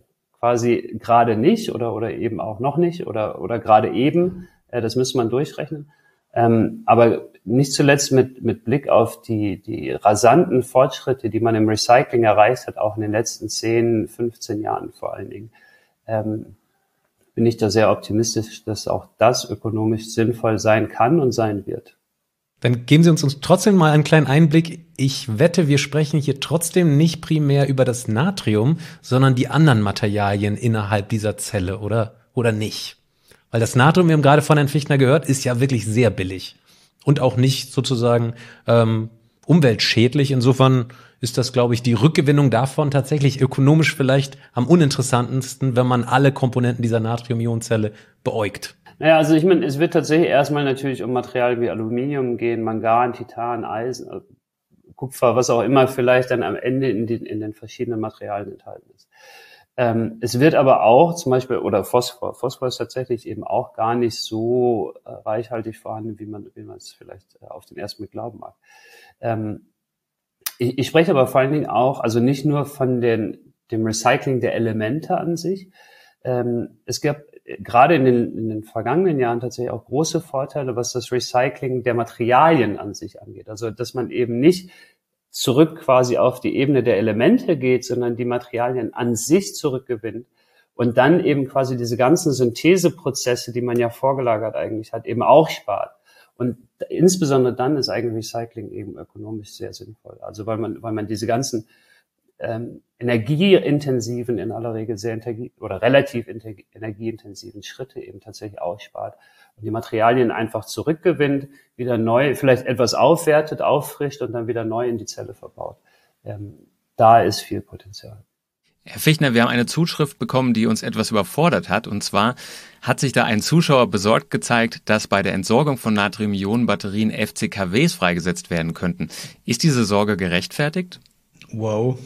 quasi gerade nicht oder oder eben auch noch nicht oder oder gerade eben, äh, das müsste man durchrechnen. Ähm, aber nicht zuletzt mit mit Blick auf die die rasanten Fortschritte, die man im Recycling erreicht hat, auch in den letzten zehn, fünfzehn Jahren vor allen Dingen, ähm, bin ich da sehr optimistisch, dass auch das ökonomisch sinnvoll sein kann und sein wird. Dann geben Sie uns, uns trotzdem mal einen kleinen Einblick. Ich wette, wir sprechen hier trotzdem nicht primär über das Natrium, sondern die anderen Materialien innerhalb dieser Zelle, oder, oder nicht? Weil das Natrium, wir haben gerade von Herrn Fichtner gehört, ist ja wirklich sehr billig und auch nicht sozusagen ähm, umweltschädlich. Insofern ist das, glaube ich, die Rückgewinnung davon tatsächlich ökonomisch vielleicht am uninteressantesten, wenn man alle Komponenten dieser Natrium-Ionen-Zelle beäugt. Naja, also ich meine, es wird tatsächlich erstmal natürlich um Materialien wie Aluminium gehen, Mangan, Titan, Eisen, Kupfer, was auch immer vielleicht dann am Ende in den, in den verschiedenen Materialien enthalten ist. Ähm, es wird aber auch zum Beispiel, oder Phosphor, Phosphor ist tatsächlich eben auch gar nicht so äh, reichhaltig vorhanden, wie man, wie man es vielleicht äh, auf den ersten Blick glauben mag. Ähm, ich, ich spreche aber vor allen Dingen auch, also nicht nur von den, dem Recycling der Elemente an sich. Ähm, es gab gerade in den, in den vergangenen Jahren tatsächlich auch große Vorteile, was das Recycling der Materialien an sich angeht. Also, dass man eben nicht zurück quasi auf die Ebene der Elemente geht, sondern die Materialien an sich zurückgewinnt und dann eben quasi diese ganzen Syntheseprozesse, die man ja vorgelagert eigentlich hat, eben auch spart. Und insbesondere dann ist eigentlich Recycling eben ökonomisch sehr sinnvoll. Also, weil man, weil man diese ganzen Ähm, energieintensiven, in aller Regel sehr energie- oder relativ inter- energieintensiven Schritte eben tatsächlich ausspart und die Materialien einfach zurückgewinnt, wieder neu, vielleicht etwas aufwertet, auffrischt und dann wieder neu in die Zelle verbaut. Ähm, da ist viel Potenzial. Herr Fichtner, wir haben eine Zuschrift bekommen, die uns etwas überfordert hat. Und zwar hat sich da ein Zuschauer besorgt gezeigt, dass bei der Entsorgung von Natrium-Ionen-Batterien F C K Ws freigesetzt werden könnten. Ist diese Sorge gerechtfertigt? Wow.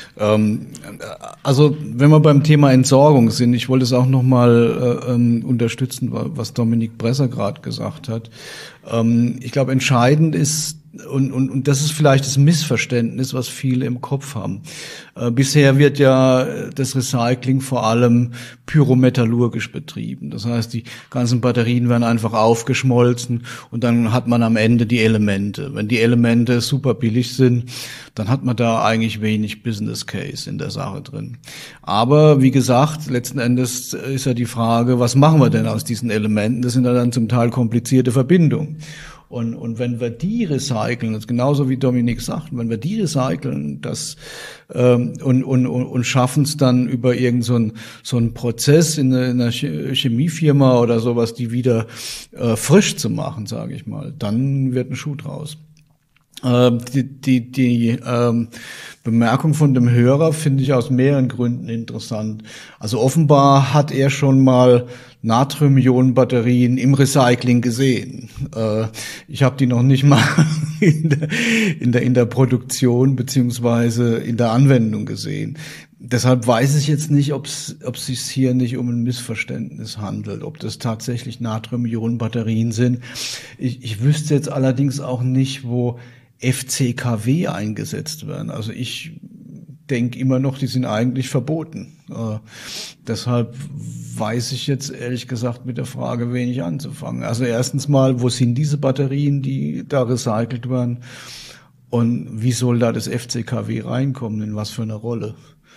Ähm, also wenn wir beim Thema Entsorgung sind, ich wollte es auch nochmal äh, ähm, unterstützen, was Dominik Bresser gerade gesagt hat. Ähm, ich glaube, entscheidend ist, und, und, und das ist vielleicht das Missverständnis, was viele im Kopf haben. Äh, bisher wird ja das Recycling vor allem pyrometallurgisch betrieben. Das heißt, die ganzen Batterien werden einfach aufgeschmolzen und dann hat man am Ende die Elemente. Wenn die Elemente super billig sind, dann hat man da eigentlich wenig Business Case in der Sache drin. Aber wie gesagt, letzten Endes ist ja die Frage, was machen wir denn aus diesen Elementen? Das sind ja dann zum Teil komplizierte Verbindungen. Und, und wenn wir die recyceln, das ist genauso wie Dominik sagt, wenn wir die recyceln, das ähm, und, und, und schaffen es dann über irgend so einen so einen Prozess in einer Chemiefirma oder sowas, die wieder äh, frisch zu machen, sage ich mal, dann wird ein Schuh draus. Ähm, die die, die ähm, Bemerkung von dem Hörer finde ich aus mehreren Gründen interessant. Also offenbar hat er schon mal Natrium-Ionen-Batterien im Recycling gesehen. Äh, ich habe die noch nicht mal in der, in der in der Produktion beziehungsweise in der Anwendung gesehen. Deshalb weiß ich jetzt nicht, ob es ob es sich hier nicht um ein Missverständnis handelt, ob das tatsächlich Natrium-Ionen-Batterien sind. Ich, ich wüsste jetzt allerdings auch nicht, wo F C K W eingesetzt werden. Also ich denke immer noch, die sind eigentlich verboten. Äh, deshalb weiß ich jetzt ehrlich gesagt mit der Frage wenig anzufangen. Also erstens mal, wo sind diese Batterien, die da recycelt werden? Und wie soll da das F C K W reinkommen? In was für eine Rolle?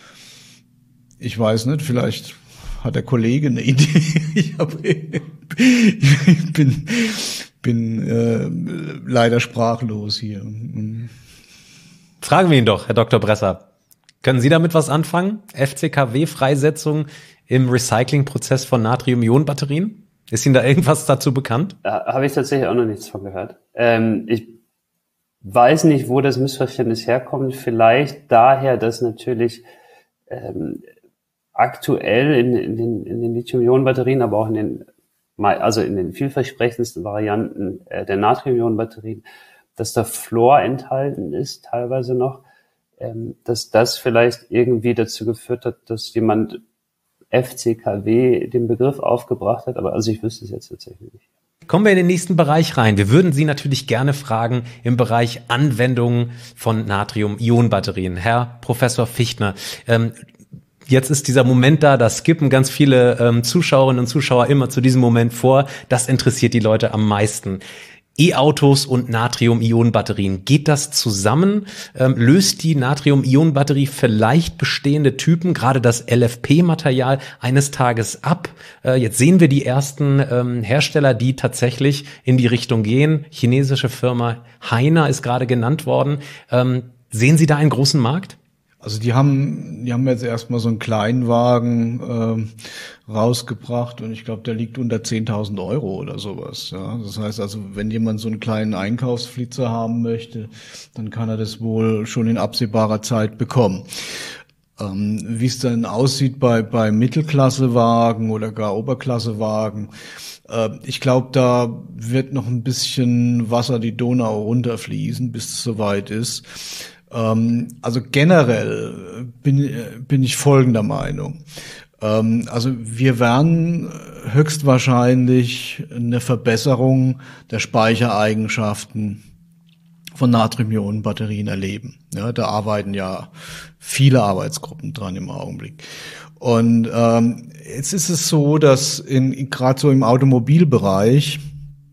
Ich weiß nicht, vielleicht hat der Kollege eine Idee. Ich, hab, ich bin, bin bin äh, leider sprachlos hier. Fragen wir ihn doch, Herr Doktor Bresser. Können Sie damit was anfangen? F C K W-Freisetzung im Recyclingprozess von Natrium-Ionen-Batterien? Ist Ihnen da irgendwas dazu bekannt? Da habe ich tatsächlich auch noch nichts von gehört. Ähm, ich weiß nicht, wo das Missverständnis herkommt. Vielleicht daher, dass natürlich ähm, aktuell in, in den, in den Lithium-Ionen-Batterien, aber auch in den, also in den vielversprechendsten Varianten äh, der Natrium-Ionen-Batterien, dass da Fluor enthalten ist, teilweise noch, ähm, dass das vielleicht irgendwie dazu geführt hat, dass jemand F C K W den Begriff aufgebracht hat, aber also ich wüsste es jetzt tatsächlich nicht. Kommen wir in den nächsten Bereich rein. Wir würden Sie natürlich gerne fragen im Bereich Anwendungen von Natrium-Ionen-Batterien. Herr Professor Fichtner, ähm, jetzt ist dieser Moment da, da skippen ganz viele ähm, Zuschauerinnen und Zuschauer immer zu diesem Moment vor. Das interessiert die Leute am meisten. E-Autos und Natrium-Ionen-Batterien. Geht das zusammen? Ähm, löst die Natrium-Ionen-Batterie vielleicht bestehende Typen, gerade das L F P-Material, eines Tages ab? Äh, jetzt sehen wir die ersten ähm, Hersteller, die tatsächlich in die Richtung gehen. Chinesische Firma Haina ist gerade genannt worden. Ähm, sehen Sie da einen großen Markt? Also die haben, die haben jetzt erstmal so einen Kleinwagen äh, rausgebracht und ich glaube, der liegt unter zehntausend Euro oder sowas. Ja, das heißt also, wenn jemand so einen kleinen Einkaufsflitzer haben möchte, dann kann er das wohl schon in absehbarer Zeit bekommen. Ähm, wie es dann aussieht bei bei Mittelklassewagen oder gar Oberklassewagen, äh, ich glaube, da wird noch ein bisschen Wasser die Donau runterfließen, bis es soweit ist. Also generell bin, bin ich folgender Meinung. Also wir werden höchstwahrscheinlich eine Verbesserung der Speichereigenschaften von Natrium-Ionen-Batterien erleben. Ja, da arbeiten ja viele Arbeitsgruppen dran im Augenblick. Und ähm, jetzt ist es so, dass in gerade so im Automobilbereich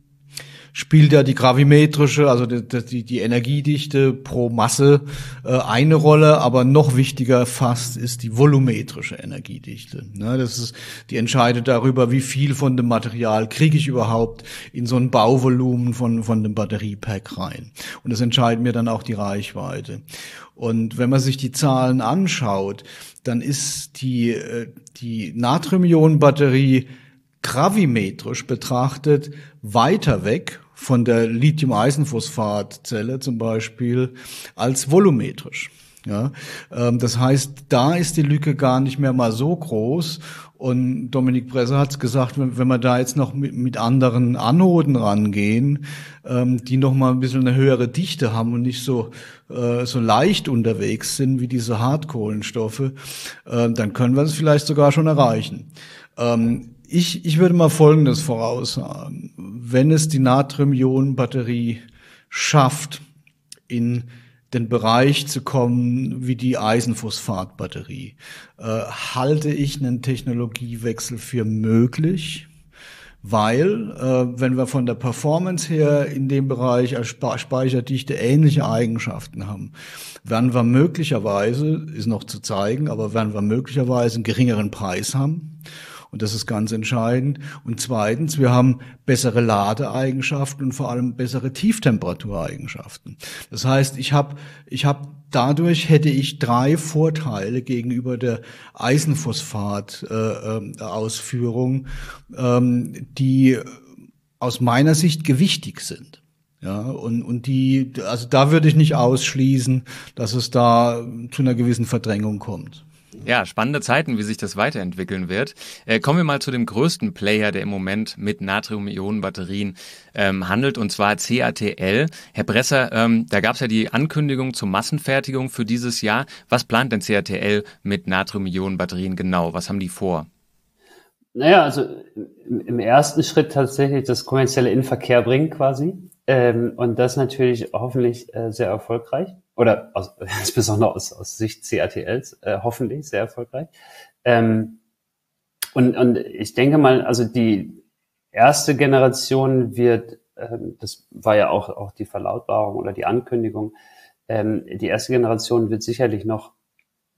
spielt ja die gravimetrische, also die, die, die Energiedichte pro Masse äh, eine Rolle, aber noch wichtiger fast ist die volumetrische Energiedichte. Ne, das ist, die entscheidet darüber, wie viel von dem Material kriege ich überhaupt in so ein Bauvolumen von von dem Batteriepack rein. Und das entscheidet mir dann auch die Reichweite. Und wenn man sich die Zahlen anschaut, dann ist die äh, die Natrium-Ionen-Batterie gravimetrisch betrachtet weiter weg von der Lithium-Eisenphosphat-Zelle zum Beispiel als volumetrisch. Ja, ähm, das heißt, da ist die Lücke gar nicht mehr mal so groß. Und Dominik Bresser hat es gesagt, wenn, wenn wir da jetzt noch mit, mit anderen Anoden rangehen, ähm, die noch mal ein bisschen eine höhere Dichte haben und nicht so äh, so leicht unterwegs sind wie diese Hartkohlenstoffe, äh, dann können wir es vielleicht sogar schon erreichen. Ähm, Ich, ich würde mal Folgendes voraussagen. Wenn es die Natrium-Ionen-Batterie schafft, in den Bereich zu kommen wie die Eisenphosphat-Batterie, äh, halte ich einen Technologiewechsel für möglich, weil, äh, wenn wir von der Performance her in dem Bereich als Spe- Speicherdichte ähnliche Eigenschaften haben, werden wir möglicherweise, ist noch zu zeigen, aber werden wir möglicherweise einen geringeren Preis haben. Und das ist ganz entscheidend. Und zweitens, wir haben bessere Ladeeigenschaften und vor allem bessere Tieftemperatur-Eigenschaften. Das heißt, ich habe, ich habe dadurch hätte ich drei Vorteile gegenüber der Eisenphosphat-Ausführung, äh, äh, die aus meiner Sicht gewichtig sind. Ja, und, und die, also da würde ich nicht ausschließen, dass es da zu einer gewissen Verdrängung kommt. Ja, spannende Zeiten, wie sich das weiterentwickeln wird. Äh, kommen wir mal zu dem größten Player, der im Moment mit Natrium-Ionen-Batterien ähm, handelt, und zwar C A T L. Herr Bresser, ähm, da gab es ja die Ankündigung zur Massenfertigung für dieses Jahr. Was plant denn C A T L mit Natrium-Ionen-Batterien genau? Was haben die vor? Naja, also im, im ersten Schritt tatsächlich das kommerzielle in Verkehr bringen quasi. Ähm, und das natürlich hoffentlich äh, sehr erfolgreich. Oder aus, insbesondere aus, aus Sicht C A T Ls äh, hoffentlich sehr erfolgreich. Ähm, und, und ich denke mal, also die erste Generation wird, ähm, das war ja auch, auch die Verlautbarung oder die Ankündigung, ähm, die erste Generation wird sicherlich noch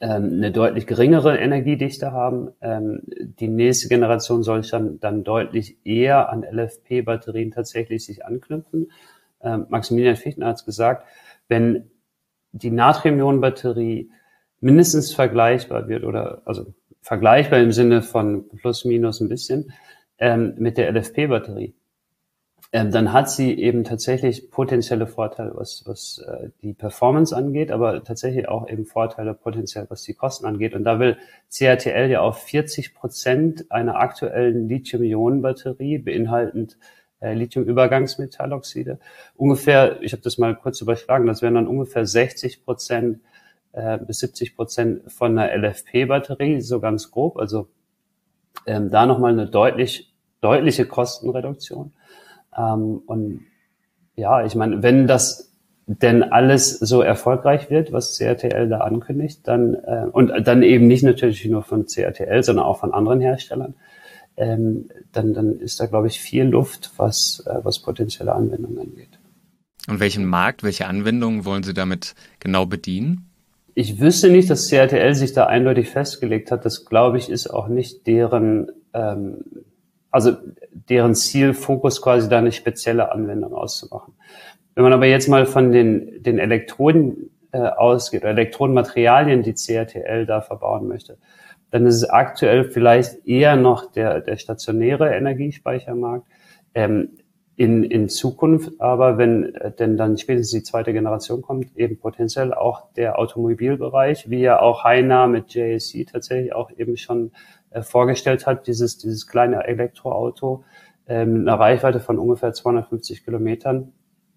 ähm, eine deutlich geringere Energiedichte haben. Ähm, die nächste Generation soll dann, dann deutlich eher an L F P-Batterien tatsächlich sich anknüpfen. Ähm, Maximilian Fichtner hat es gesagt, wenn die Natrium-Ionen-Batterie mindestens vergleichbar wird oder also vergleichbar im Sinne von plus minus ein bisschen ähm, mit der L F P-Batterie, ähm, dann hat sie eben tatsächlich potenzielle Vorteile, was, was äh, die Performance angeht, aber tatsächlich auch eben Vorteile potenziell, was die Kosten angeht. Und da will C A T L ja auf vierzig Prozent einer aktuellen Lithium-Ionen-Batterie beinhaltend äh, Lithium-Übergangsmetalloxide. Ungefähr, ich habe das mal kurz überschlagen, das wären dann ungefähr sechzig Prozent äh, bis siebzig Prozent von einer L F P-Batterie, so ganz grob. Also ähm, da nochmal eine deutlich, deutliche Kostenreduktion. Ähm, und ja, ich meine, wenn das denn alles so erfolgreich wird, was C A T L da ankündigt, dann äh, und dann eben nicht natürlich nur von C A T L, sondern auch von anderen Herstellern, ähm, dann dann ist da, glaube ich, viel Luft, was äh, was potenzielle Anwendungen angeht. Und welchen Markt, welche Anwendungen wollen Sie damit genau bedienen? Ich wüsste nicht, dass C A T L sich da eindeutig festgelegt hat. Das, glaube ich, ist auch nicht deren ähm, also deren Ziel, Fokus quasi da eine spezielle Anwendung auszumachen. Wenn man aber jetzt mal von den, den Elektroden äh, ausgeht, oder Elektrodenmaterialien, die C A T L da verbauen möchte, dann ist es aktuell vielleicht eher noch der, der stationäre Energiespeichermarkt. Ähm, in, in Zukunft aber, wenn äh, denn dann spätestens die zweite Generation kommt, eben potenziell auch der Automobilbereich, wie ja auch Heiner mit J S C tatsächlich auch eben schon vorgestellt hat, dieses dieses kleine Elektroauto ähm, mit einer Reichweite von ungefähr zweihundertfünfzig Kilometern.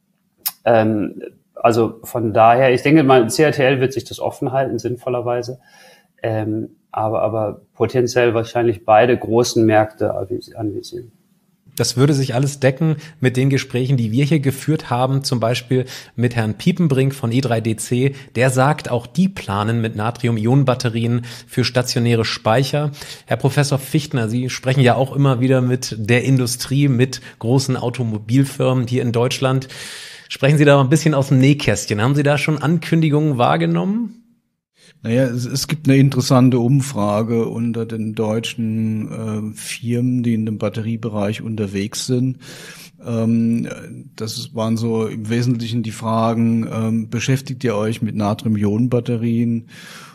Ähm, also von daher, ich denke mal, C A T L wird sich das offen halten, sinnvollerweise, ähm, aber aber potenziell wahrscheinlich beide großen Märkte anvisieren. Das würde sich alles decken mit den Gesprächen, die wir hier geführt haben, zum Beispiel mit Herrn Piepenbrink von E drei D C. Der sagt, auch die planen mit Natrium-Ionen-Batterien für stationäre Speicher. Herr Professor Fichtner, Sie sprechen ja auch immer wieder mit der Industrie, mit großen Automobilfirmen hier in Deutschland. Sprechen Sie da mal ein bisschen aus dem Nähkästchen. Haben Sie da schon Ankündigungen wahrgenommen? Naja, es, es gibt eine interessante Umfrage unter den deutschen äh, Firmen, die in dem Batteriebereich unterwegs sind. Ähm, das waren so im Wesentlichen die Fragen, ähm, beschäftigt ihr euch mit Natrium-Ionen-Batterien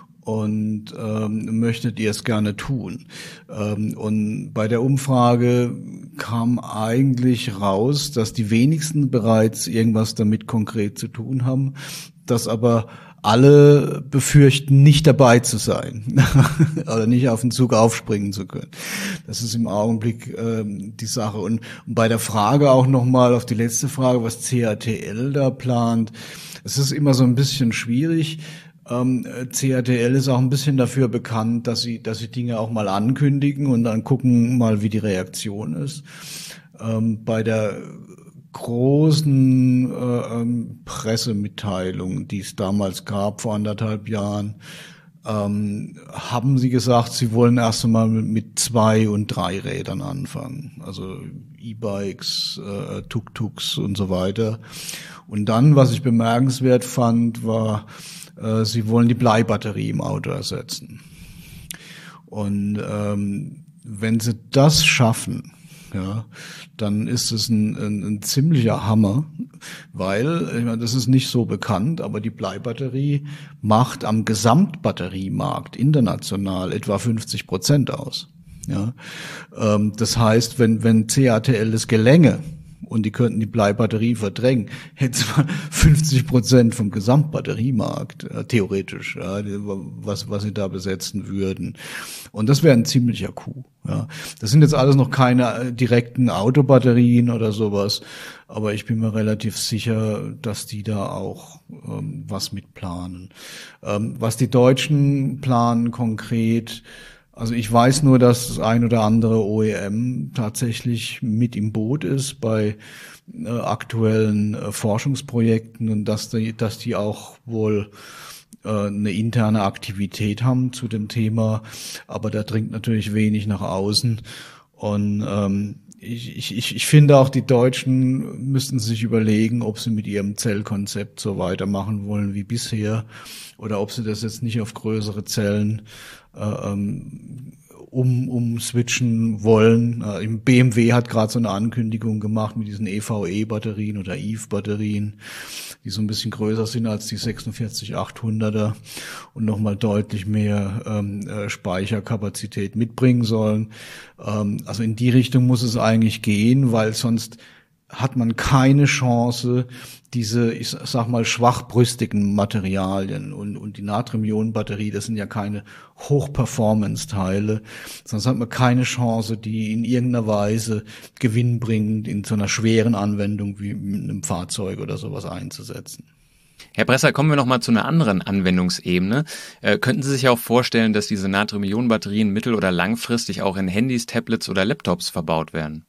und ähm, möchtet ihr es gerne tun? Ähm, und bei der Umfrage kam eigentlich raus, dass die wenigsten bereits irgendwas damit konkret zu tun haben, dass aber alle befürchten, nicht dabei zu sein oder nicht auf den Zug aufspringen zu können. Das ist im Augenblick ähm, die Sache. Und, und bei der Frage auch nochmal auf die letzte Frage, was C A T L da plant, es ist immer so ein bisschen schwierig. Ähm, C A T L ist auch ein bisschen dafür bekannt, dass sie, dass sie Dinge auch mal ankündigen und dann gucken mal, wie die Reaktion ist. Ähm, bei der großen äh, ähm, Pressemitteilung, die es damals gab, vor anderthalb Jahren, ähm, haben sie gesagt, sie wollen erst einmal mit, mit zwei und drei Rädern anfangen, also E-Bikes, äh, Tuk-Tuks und so weiter. Und dann, was ich bemerkenswert fand, war, äh, sie wollen die Bleibatterie im Auto ersetzen. Und ähm, wenn sie das schaffen, ja, dann ist es ein, ein, ein ziemlicher Hammer, weil, ich meine, das ist nicht so bekannt, aber die Bleibatterie macht am Gesamtbatteriemarkt international etwa fünfzig Prozent aus. Ja, ähm, das heißt, wenn wenn C A T L es gelänge und die könnten die Bleibatterie verdrängen, hätte man fünfzig Prozent vom Gesamtbatteriemarkt, äh, theoretisch, ja, was, was sie da besetzen würden. Und das wäre ein ziemlicher Coup. Ja. Das sind jetzt alles noch keine direkten Autobatterien oder sowas, aber ich bin mir relativ sicher, dass die da auch ähm, was mitplanen. Ähm, was die Deutschen planen konkret, also ich weiß nur, dass das ein oder andere O E M tatsächlich mit im Boot ist bei äh, aktuellen äh, Forschungsprojekten und dass die, dass die auch wohl äh, eine interne Aktivität haben zu dem Thema, aber da dringt natürlich wenig nach außen. Und ähm, ich, ich, ich finde auch, die Deutschen müssten sich überlegen, ob sie mit ihrem Zellkonzept so weitermachen wollen wie bisher oder ob sie das jetzt nicht auf größere Zellen äh, ähm, um, um switchen wollen. Äh, im B M W hat gerade so eine Ankündigung gemacht mit diesen E V E-Batterien oder E V E-Batterien, die so ein bisschen größer sind als die sechsundvierzig achthunderter und nochmal deutlich mehr ähm, äh, Speicherkapazität mitbringen sollen. Ähm, also in die Richtung muss es eigentlich gehen, weil sonst hat man keine Chance, diese, ich sag mal, schwachbrüstigen Materialien und, und die Natrium-Ionen-Batterie, das sind ja keine Hochperformance-Teile, sonst hat man keine Chance, die in irgendeiner Weise gewinnbringend in so einer schweren Anwendung wie mit einem Fahrzeug oder sowas einzusetzen. Herr Bresser, kommen wir noch mal zu einer anderen Anwendungsebene. Äh, könnten Sie sich auch vorstellen, dass diese Natrium-Ionen-Batterien mittel- oder langfristig auch in Handys, Tablets oder Laptops verbaut werden?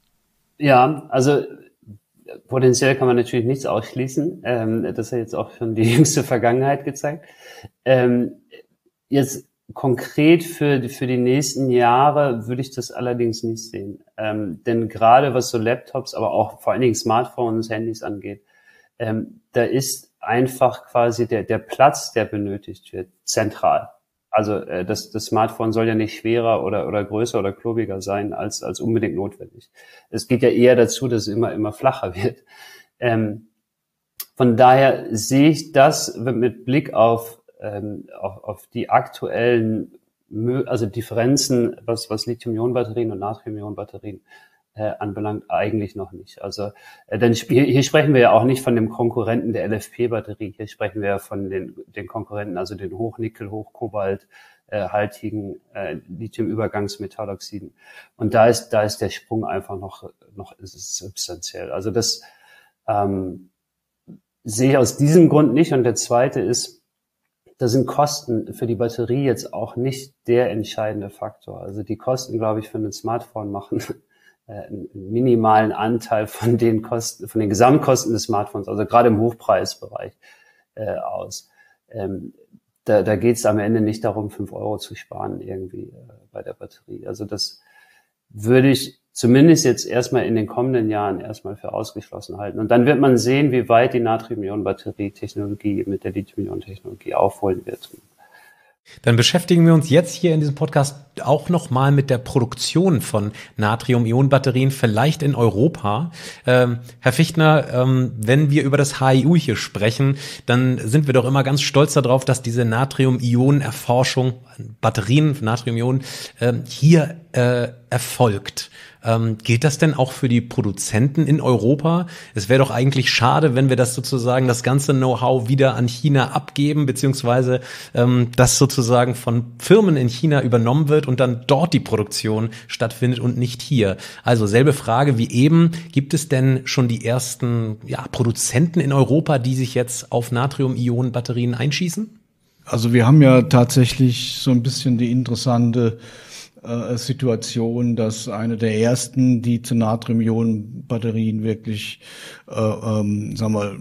Ja, also potenziell kann man natürlich nichts ausschließen. Ähm, das hat jetzt auch schon die jüngste Vergangenheit gezeigt. Ähm, jetzt konkret für, für die nächsten Jahre würde ich das allerdings nicht sehen. Ähm, denn gerade was so Laptops, aber auch vor allen Dingen Smartphones, Handys angeht, ähm, da ist einfach quasi der, der Platz, der benötigt wird, zentral. Also äh, das, das Smartphone soll ja nicht schwerer oder, oder größer oder klobiger sein als, als unbedingt notwendig. Es geht ja eher dazu, dass es immer, immer flacher wird. Ähm, von daher sehe ich das mit Blick auf, ähm, auf, auf die aktuellen, also Differenzen, was, was Lithium-Ionen-Batterien und Natrium-Ionen-Batterien äh, anbelangt, eigentlich noch nicht. Also äh, denn hier, hier sprechen wir ja auch nicht von dem Konkurrenten der L F P-Batterie, hier sprechen wir ja von den, den Konkurrenten, also den Hochnickel, Hochkobalt, äh, haltigen äh, Lithium-Übergangsmetalloxiden. Und da ist, da ist der Sprung einfach noch, noch ist es substanziell. Also das ähm, sehe ich aus diesem Grund nicht. Und der zweite ist, da sind Kosten für die Batterie jetzt auch nicht der entscheidende Faktor. Also die Kosten, glaube ich, für ein Smartphone machen einen minimalen Anteil von den Kosten, von den Gesamtkosten des Smartphones, also gerade im Hochpreisbereich äh, aus. Ähm, da da geht es am Ende nicht darum, fünf Euro zu sparen irgendwie äh, bei der Batterie. Also das würde ich zumindest jetzt erstmal in den kommenden Jahren erstmal für ausgeschlossen halten. Und dann wird man sehen, wie weit die Natrium-Ionen-Batterie-Technologie mit der Lithium-Ionen-Technologie aufholen wird. Dann beschäftigen wir uns jetzt hier in diesem Podcast auch nochmal mit der Produktion von Natrium-Ionen-Batterien, vielleicht in Europa. Ähm, Herr Fichtner, ähm, wenn wir über das H I U hier sprechen, dann sind wir doch immer ganz stolz darauf, dass diese Natrium-Ionen-Erforschung, Batterien, Natrium-Ionen, äh, hier äh, erfolgt. Ähm, gilt das denn auch für die Produzenten in Europa? Es wäre doch eigentlich schade, wenn wir das sozusagen, das ganze Know-how wieder an China abgeben, beziehungsweise ähm, das sozusagen von Firmen in China übernommen wird und dann dort die Produktion stattfindet und nicht hier. Also selbe Frage wie eben. Gibt es denn schon die ersten ja, Produzenten in Europa, die sich jetzt auf Natrium-Ionen-Batterien einschießen? Also wir haben ja tatsächlich so ein bisschen die interessante äh, Situation, dass eine der ersten, die zu Natrium-Ionen-Batterien wirklich, äh, ähm, sagen wir mal,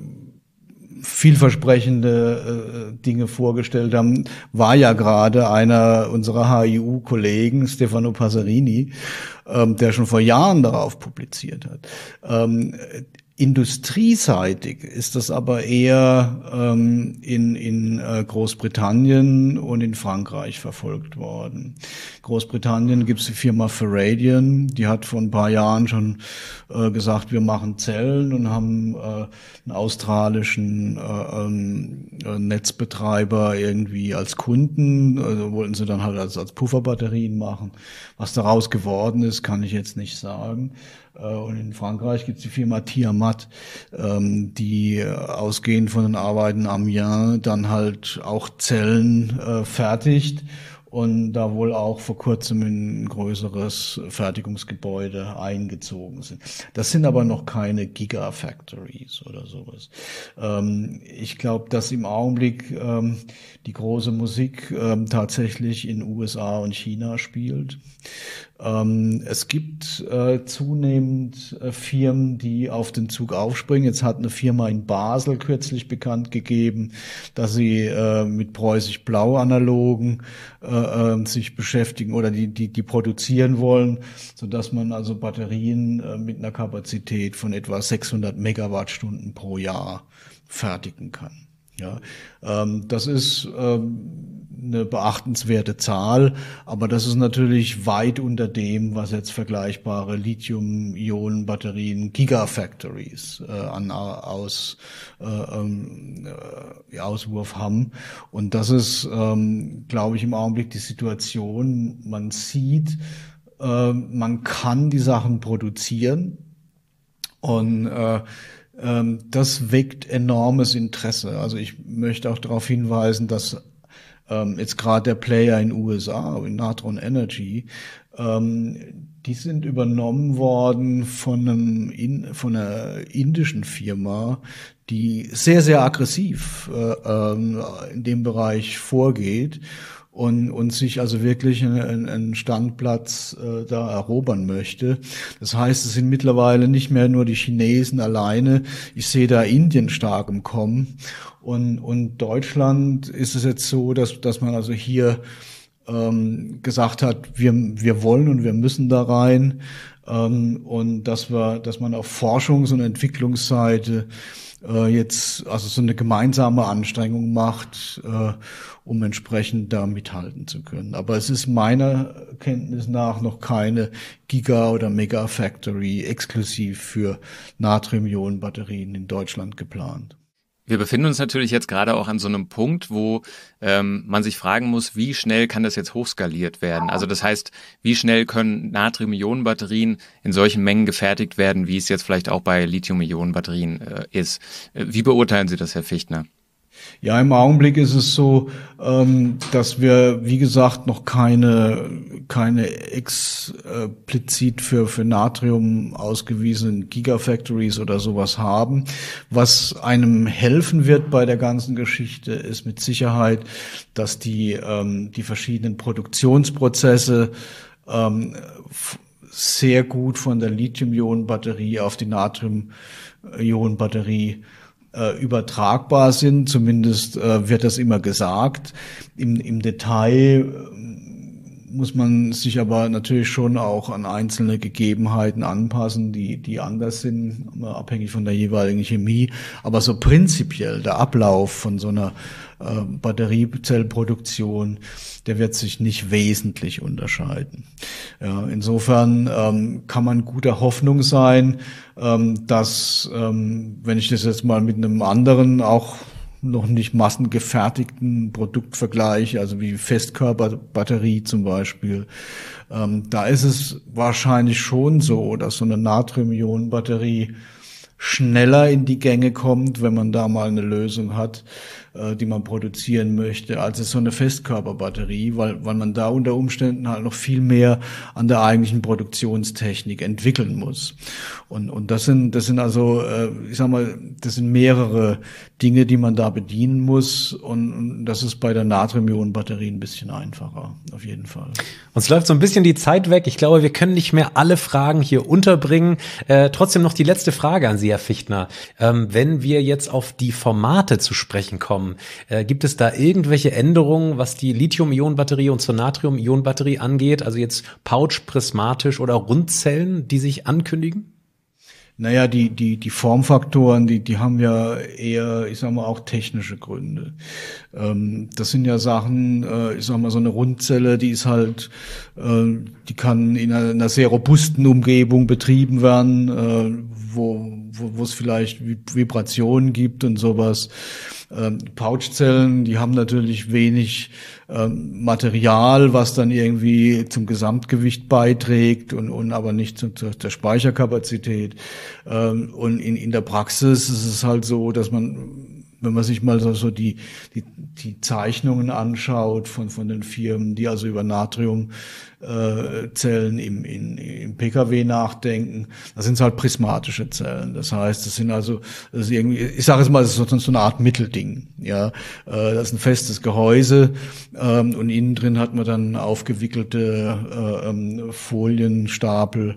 vielversprechende äh, Dinge vorgestellt haben, war ja gerade einer unserer H I U-Kollegen, Stefano Passerini, ähm, der schon vor Jahren darauf publiziert hat. Ähm, Industrieseitig ist das aber eher ähm, in, in äh, Großbritannien und in Frankreich verfolgt worden. Großbritannien gibt es die Firma Faradion, die hat vor ein paar Jahren schon äh, gesagt, wir machen Zellen und haben äh, einen australischen äh, ähm, Netzbetreiber irgendwie als Kunden, also wollten sie dann halt als, als Pufferbatterien machen. Was daraus geworden ist, kann ich jetzt nicht sagen. Und in Frankreich gibt es die Firma Tiamat, ähm, die ausgehend von den Arbeiten Amiens dann halt auch Zellen äh, fertigt und da wohl auch vor kurzem in ein größeres Fertigungsgebäude eingezogen sind. Das sind aber noch keine Gigafactories oder sowas. Ähm, ich glaube, dass im Augenblick ähm, die große Musik ähm, tatsächlich in U S A und China spielt. Ähm, es gibt äh, zunehmend äh, Firmen, die auf den Zug aufspringen. Jetzt hat eine Firma in Basel kürzlich bekannt gegeben, dass sie äh, mit Preußisch-Blau-Analogen äh, äh, sich beschäftigen oder die, die, die produzieren wollen, sodass man also Batterien äh, mit einer Kapazität von etwa sechshundert Megawattstunden pro Jahr fertigen kann. Ja, ähm, das ist ähm, eine beachtenswerte Zahl, aber das ist natürlich weit unter dem, was jetzt vergleichbare Lithium-Ionen-Batterien Gigafactories äh, an aus, äh, äh, Auswurf haben. Und das ist, ähm, glaube ich, im Augenblick die Situation. Man sieht, äh, man kann die Sachen produzieren und äh, das weckt enormes Interesse. Also ich möchte auch darauf hinweisen, dass ähm, jetzt gerade der Player in den U S A, in Natron Energy, ähm, die sind übernommen worden von einem in, von einer indischen Firma, die sehr, sehr aggressiv äh, ähm, in dem Bereich vorgeht. Und, und sich also wirklich einen, einen Standplatz äh, da erobern möchte. Das heißt, es sind mittlerweile nicht mehr nur die Chinesen alleine. Ich sehe da Indien stark im Kommen. Und, und Deutschland ist es jetzt so, dass, dass man also hier ähm, gesagt hat, wir, wir wollen und wir müssen da rein. Ähm, und dass wir, dass man auf Forschungs- und Entwicklungsseite äh, jetzt also so eine gemeinsame Anstrengung macht, äh, um entsprechend da mithalten zu können. Aber es ist meiner Kenntnis nach noch keine Giga- oder Mega-Factory exklusiv für Natrium-Ionen-Batterien in Deutschland geplant. Wir befinden uns natürlich jetzt gerade auch an so einem Punkt, wo ähm, man sich fragen muss, wie schnell kann das jetzt hochskaliert werden? Also das heißt, wie schnell können Natrium-Ionen-Batterien in solchen Mengen gefertigt werden, wie es jetzt vielleicht auch bei Lithium-Ionen-Batterien äh, ist? Wie beurteilen Sie das, Herr Fichtner? Ja, im Augenblick ist es so, ähm, dass wir, wie gesagt, noch keine keine explizit für für Natrium ausgewiesenen Gigafactories oder sowas haben. Was einem helfen wird bei der ganzen Geschichte, ist mit Sicherheit, dass die ähm, die verschiedenen Produktionsprozesse ähm, sehr gut von der Lithium-Ionen-Batterie auf die Natrium-Ionen-Batterie Äh, übertragbar sind, zumindest äh, wird das immer gesagt. Im, im Detail äh, muss man sich aber natürlich schon auch an einzelne Gegebenheiten anpassen, die die anders sind, abhängig von der jeweiligen Chemie. Aber so prinzipiell der Ablauf von so einer äh, Batteriezellproduktion, der wird sich nicht wesentlich unterscheiden. Ja, insofern ähm, kann man guter Hoffnung sein, ähm, dass, ähm, wenn ich das jetzt mal mit einem anderen, auch noch nicht massengefertigten Produkt vergleiche, also wie Festkörperbatterie zum Beispiel, ähm, da ist es wahrscheinlich schon so, dass so eine Natrium-Ionen-Batterie schneller in die Gänge kommt, wenn man da mal eine Lösung hat, äh, die man produzieren möchte, als es so eine Festkörperbatterie, weil, weil man da unter Umständen halt noch viel mehr an der eigentlichen Produktionstechnik entwickeln muss. Und, und das sind, das sind also, äh, ich sag mal, das sind mehrere Dinge, die man da bedienen muss. Und, und das ist bei der Natrium-Ionen-Batterie ein bisschen einfacher, auf jeden Fall. Uns läuft so ein bisschen die Zeit weg. Ich glaube, wir können nicht mehr alle Fragen hier unterbringen. Äh, trotzdem noch die letzte Frage an Sie, Herr Fichtner. Ähm, wenn wir jetzt auf die Formate zu sprechen kommen, äh, gibt es da irgendwelche Änderungen, was die Lithium-Ionen-Batterie und zur Natrium-Ionen-Batterie angeht? Also jetzt Pouch, prismatisch oder Rundzellen, die sich ankündigen? Naja, die, die, die Formfaktoren, die, die haben ja eher, ich sag mal, auch technische Gründe. Ähm, das sind ja Sachen, äh, ich sag mal, so eine Rundzelle, die ist halt, äh, die kann in einer, einer sehr robusten Umgebung betrieben werden, äh, wo, wo, wo es vielleicht Vibrationen gibt und sowas. Ähm, Pouchzellen, die haben natürlich wenig ähm, Material, was dann irgendwie zum Gesamtgewicht beiträgt und, und aber nicht zu, zu der Speicherkapazität. Ähm, und in, in der Praxis ist es halt so, dass man wenn man sich mal so, so die, die, die Zeichnungen anschaut von, von den Firmen, die also über Natriumzellen äh, im, in, im P K W nachdenken, das sind halt prismatische Zellen. Das heißt, das sind also, das ist irgendwie, ich sage es mal, das ist so, so eine Art Mittelding. Ja, äh, das ist ein festes Gehäuse ähm, und innen drin hat man dann aufgewickelte äh, ähm, Folienstapel,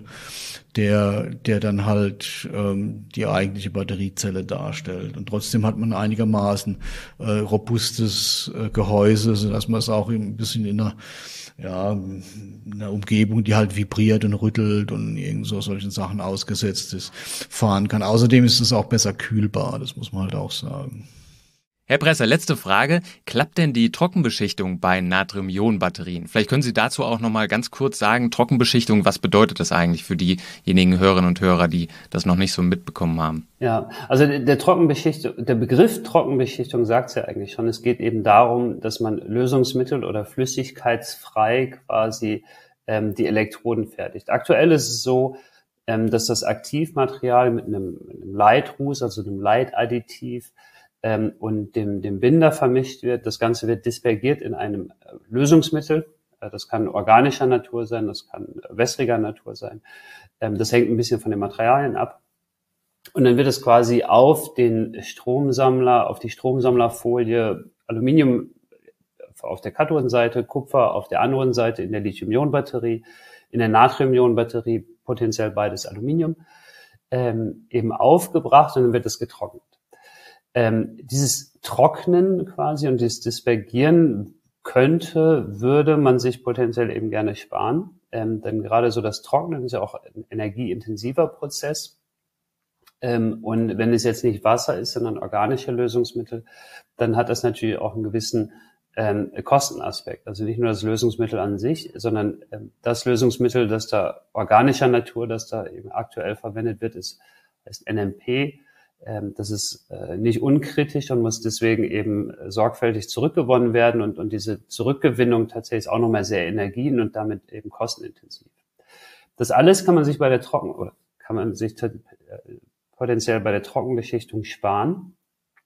der der dann halt ähm, die eigentliche Batteriezelle darstellt. Und trotzdem hat man einigermaßen äh, robustes äh, Gehäuse, sodass man es auch ein bisschen in einer, ja, in einer Umgebung, die halt vibriert und rüttelt und irgend so solchen Sachen ausgesetzt ist, fahren kann. Außerdem ist es auch besser kühlbar, das muss man halt auch sagen. Herr Bresser, letzte Frage. Klappt denn die Trockenbeschichtung bei Natrium-Ionen-Batterien? Vielleicht können Sie dazu auch noch mal ganz kurz sagen, Trockenbeschichtung, was bedeutet das eigentlich für diejenigen Hörerinnen und Hörer, die das noch nicht so mitbekommen haben? Ja, also der Trockenbeschichtung, der Begriff Trockenbeschichtung sagt es ja eigentlich schon. Es geht eben darum, dass man Lösungsmittel oder flüssigkeitsfrei quasi ähm, die Elektroden fertigt. Aktuell ist es so, ähm, dass das Aktivmaterial mit einem, mit einem Leitruß, also einem Leitadditiv, Ähm, und dem, dem Binder vermischt wird. Das Ganze wird dispergiert in einem Lösungsmittel. Äh, das kann organischer Natur sein, das kann wässriger Natur sein. Ähm, das hängt ein bisschen von den Materialien ab. Und dann wird es quasi auf den Stromsammler, auf die Stromsammlerfolie, Aluminium auf der Kathodenseite, Kupfer auf der Anodenseite in der Lithium-Ionen-Batterie, in der Natrium-Ionen-Batterie potenziell beides Aluminium, ähm, eben aufgebracht und dann wird es getrocknet. Ähm, dieses Trocknen quasi und dieses Dispergieren könnte, würde man sich potenziell eben gerne sparen. Ähm, denn gerade so das Trocknen ist ja auch ein energieintensiver Prozess. Ähm, und wenn es jetzt nicht Wasser ist, sondern organische Lösungsmittel, dann hat das natürlich auch einen gewissen ähm, Kostenaspekt. Also nicht nur das Lösungsmittel an sich, sondern ähm, das Lösungsmittel, das da organischer Natur, das da eben aktuell verwendet wird, ist, heißt N M P. Das ist nicht unkritisch und muss deswegen eben sorgfältig zurückgewonnen werden und, und diese Zurückgewinnung tatsächlich ist auch nochmal sehr energien- und damit eben kostenintensiv. Das alles kann man sich bei der Trocken, oder kann man sich t- potenziell bei der Trockenbeschichtung sparen.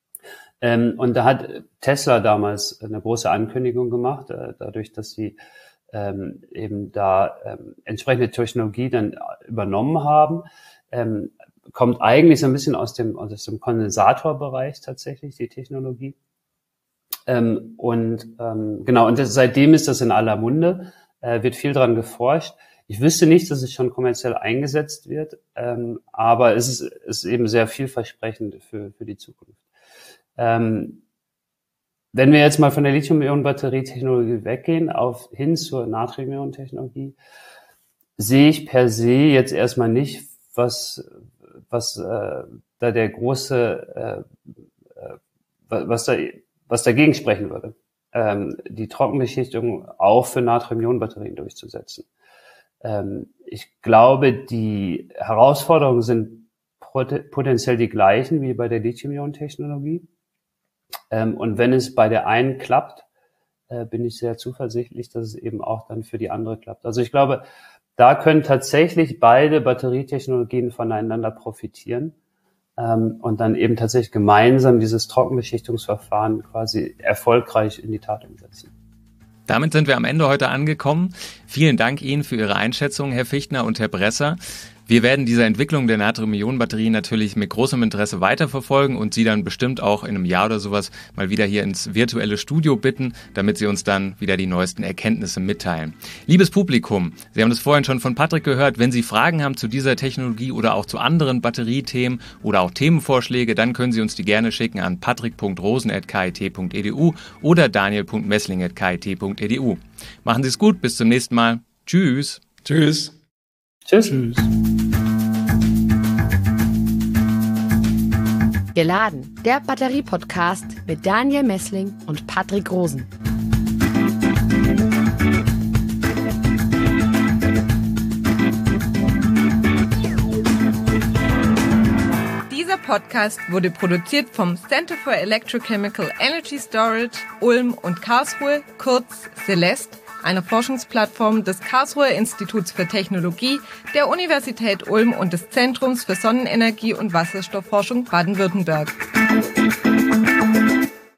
Und da hat Tesla damals eine große Ankündigung gemacht, dadurch, dass sie eben da entsprechende Technologie dann übernommen haben. Kommt eigentlich so ein bisschen aus dem, aus dem Kondensatorbereich tatsächlich, die Technologie. Ähm, und ähm, genau, und das, seitdem ist das in aller Munde, äh, wird viel dran geforscht. Ich wüsste nicht, dass es schon kommerziell eingesetzt wird, ähm, aber es ist, ist eben sehr vielversprechend für, für die Zukunft. Ähm, wenn wir jetzt mal von der Lithium-Ionen-Batterie-Technologie weggehen, auf hin zur Natrium-Ionen-Technologie, sehe ich per se jetzt erstmal nicht, was was äh, da der große, äh, äh, was da was dagegen sprechen würde, ähm, die Trockenbeschichtung auch für Natrium-Ionen-Batterien durchzusetzen. Ähm, ich glaube, die Herausforderungen sind pot- potenziell die gleichen wie bei der Lithium-Ionen-Technologie. Ähm, und wenn es bei der einen klappt, äh, bin ich sehr zuversichtlich, dass es eben auch dann für die andere klappt. Also ich glaube, da können tatsächlich beide Batterietechnologien voneinander profitieren ähm, und dann eben tatsächlich gemeinsam dieses Trockenbeschichtungsverfahren quasi erfolgreich in die Tat umsetzen. Damit sind wir am Ende heute angekommen. Vielen Dank Ihnen für Ihre Einschätzung, Herr Fichtner und Herr Bresser. Wir werden diese Entwicklung der Natrium-Ionen-Batterien natürlich mit großem Interesse weiterverfolgen und Sie dann bestimmt auch in einem Jahr oder sowas mal wieder hier ins virtuelle Studio bitten, damit Sie uns dann wieder die neuesten Erkenntnisse mitteilen. Liebes Publikum, Sie haben es vorhin schon von Patrick gehört, wenn Sie Fragen haben zu dieser Technologie oder auch zu anderen Batteriethemen oder auch Themenvorschläge, dann können Sie uns die gerne schicken an patrick punkt rosen at k i t punkt e d u oder daniel punkt messling at k i t punkt e d u. Machen Sie es gut, bis zum nächsten Mal. Tschüss. Tschüss. Tschüss. Tschüss. Geladen, der Batterie-Podcast mit Daniel Messling und Patrick Rosen. Dieser Podcast wurde produziert vom Center for Electrochemical Energy Storage Ulm und Karlsruhe, kurz Celeste, einer Forschungsplattform des Karlsruher Instituts für Technologie, der Universität Ulm und des Zentrums für Sonnenenergie und Wasserstoffforschung Baden-Württemberg.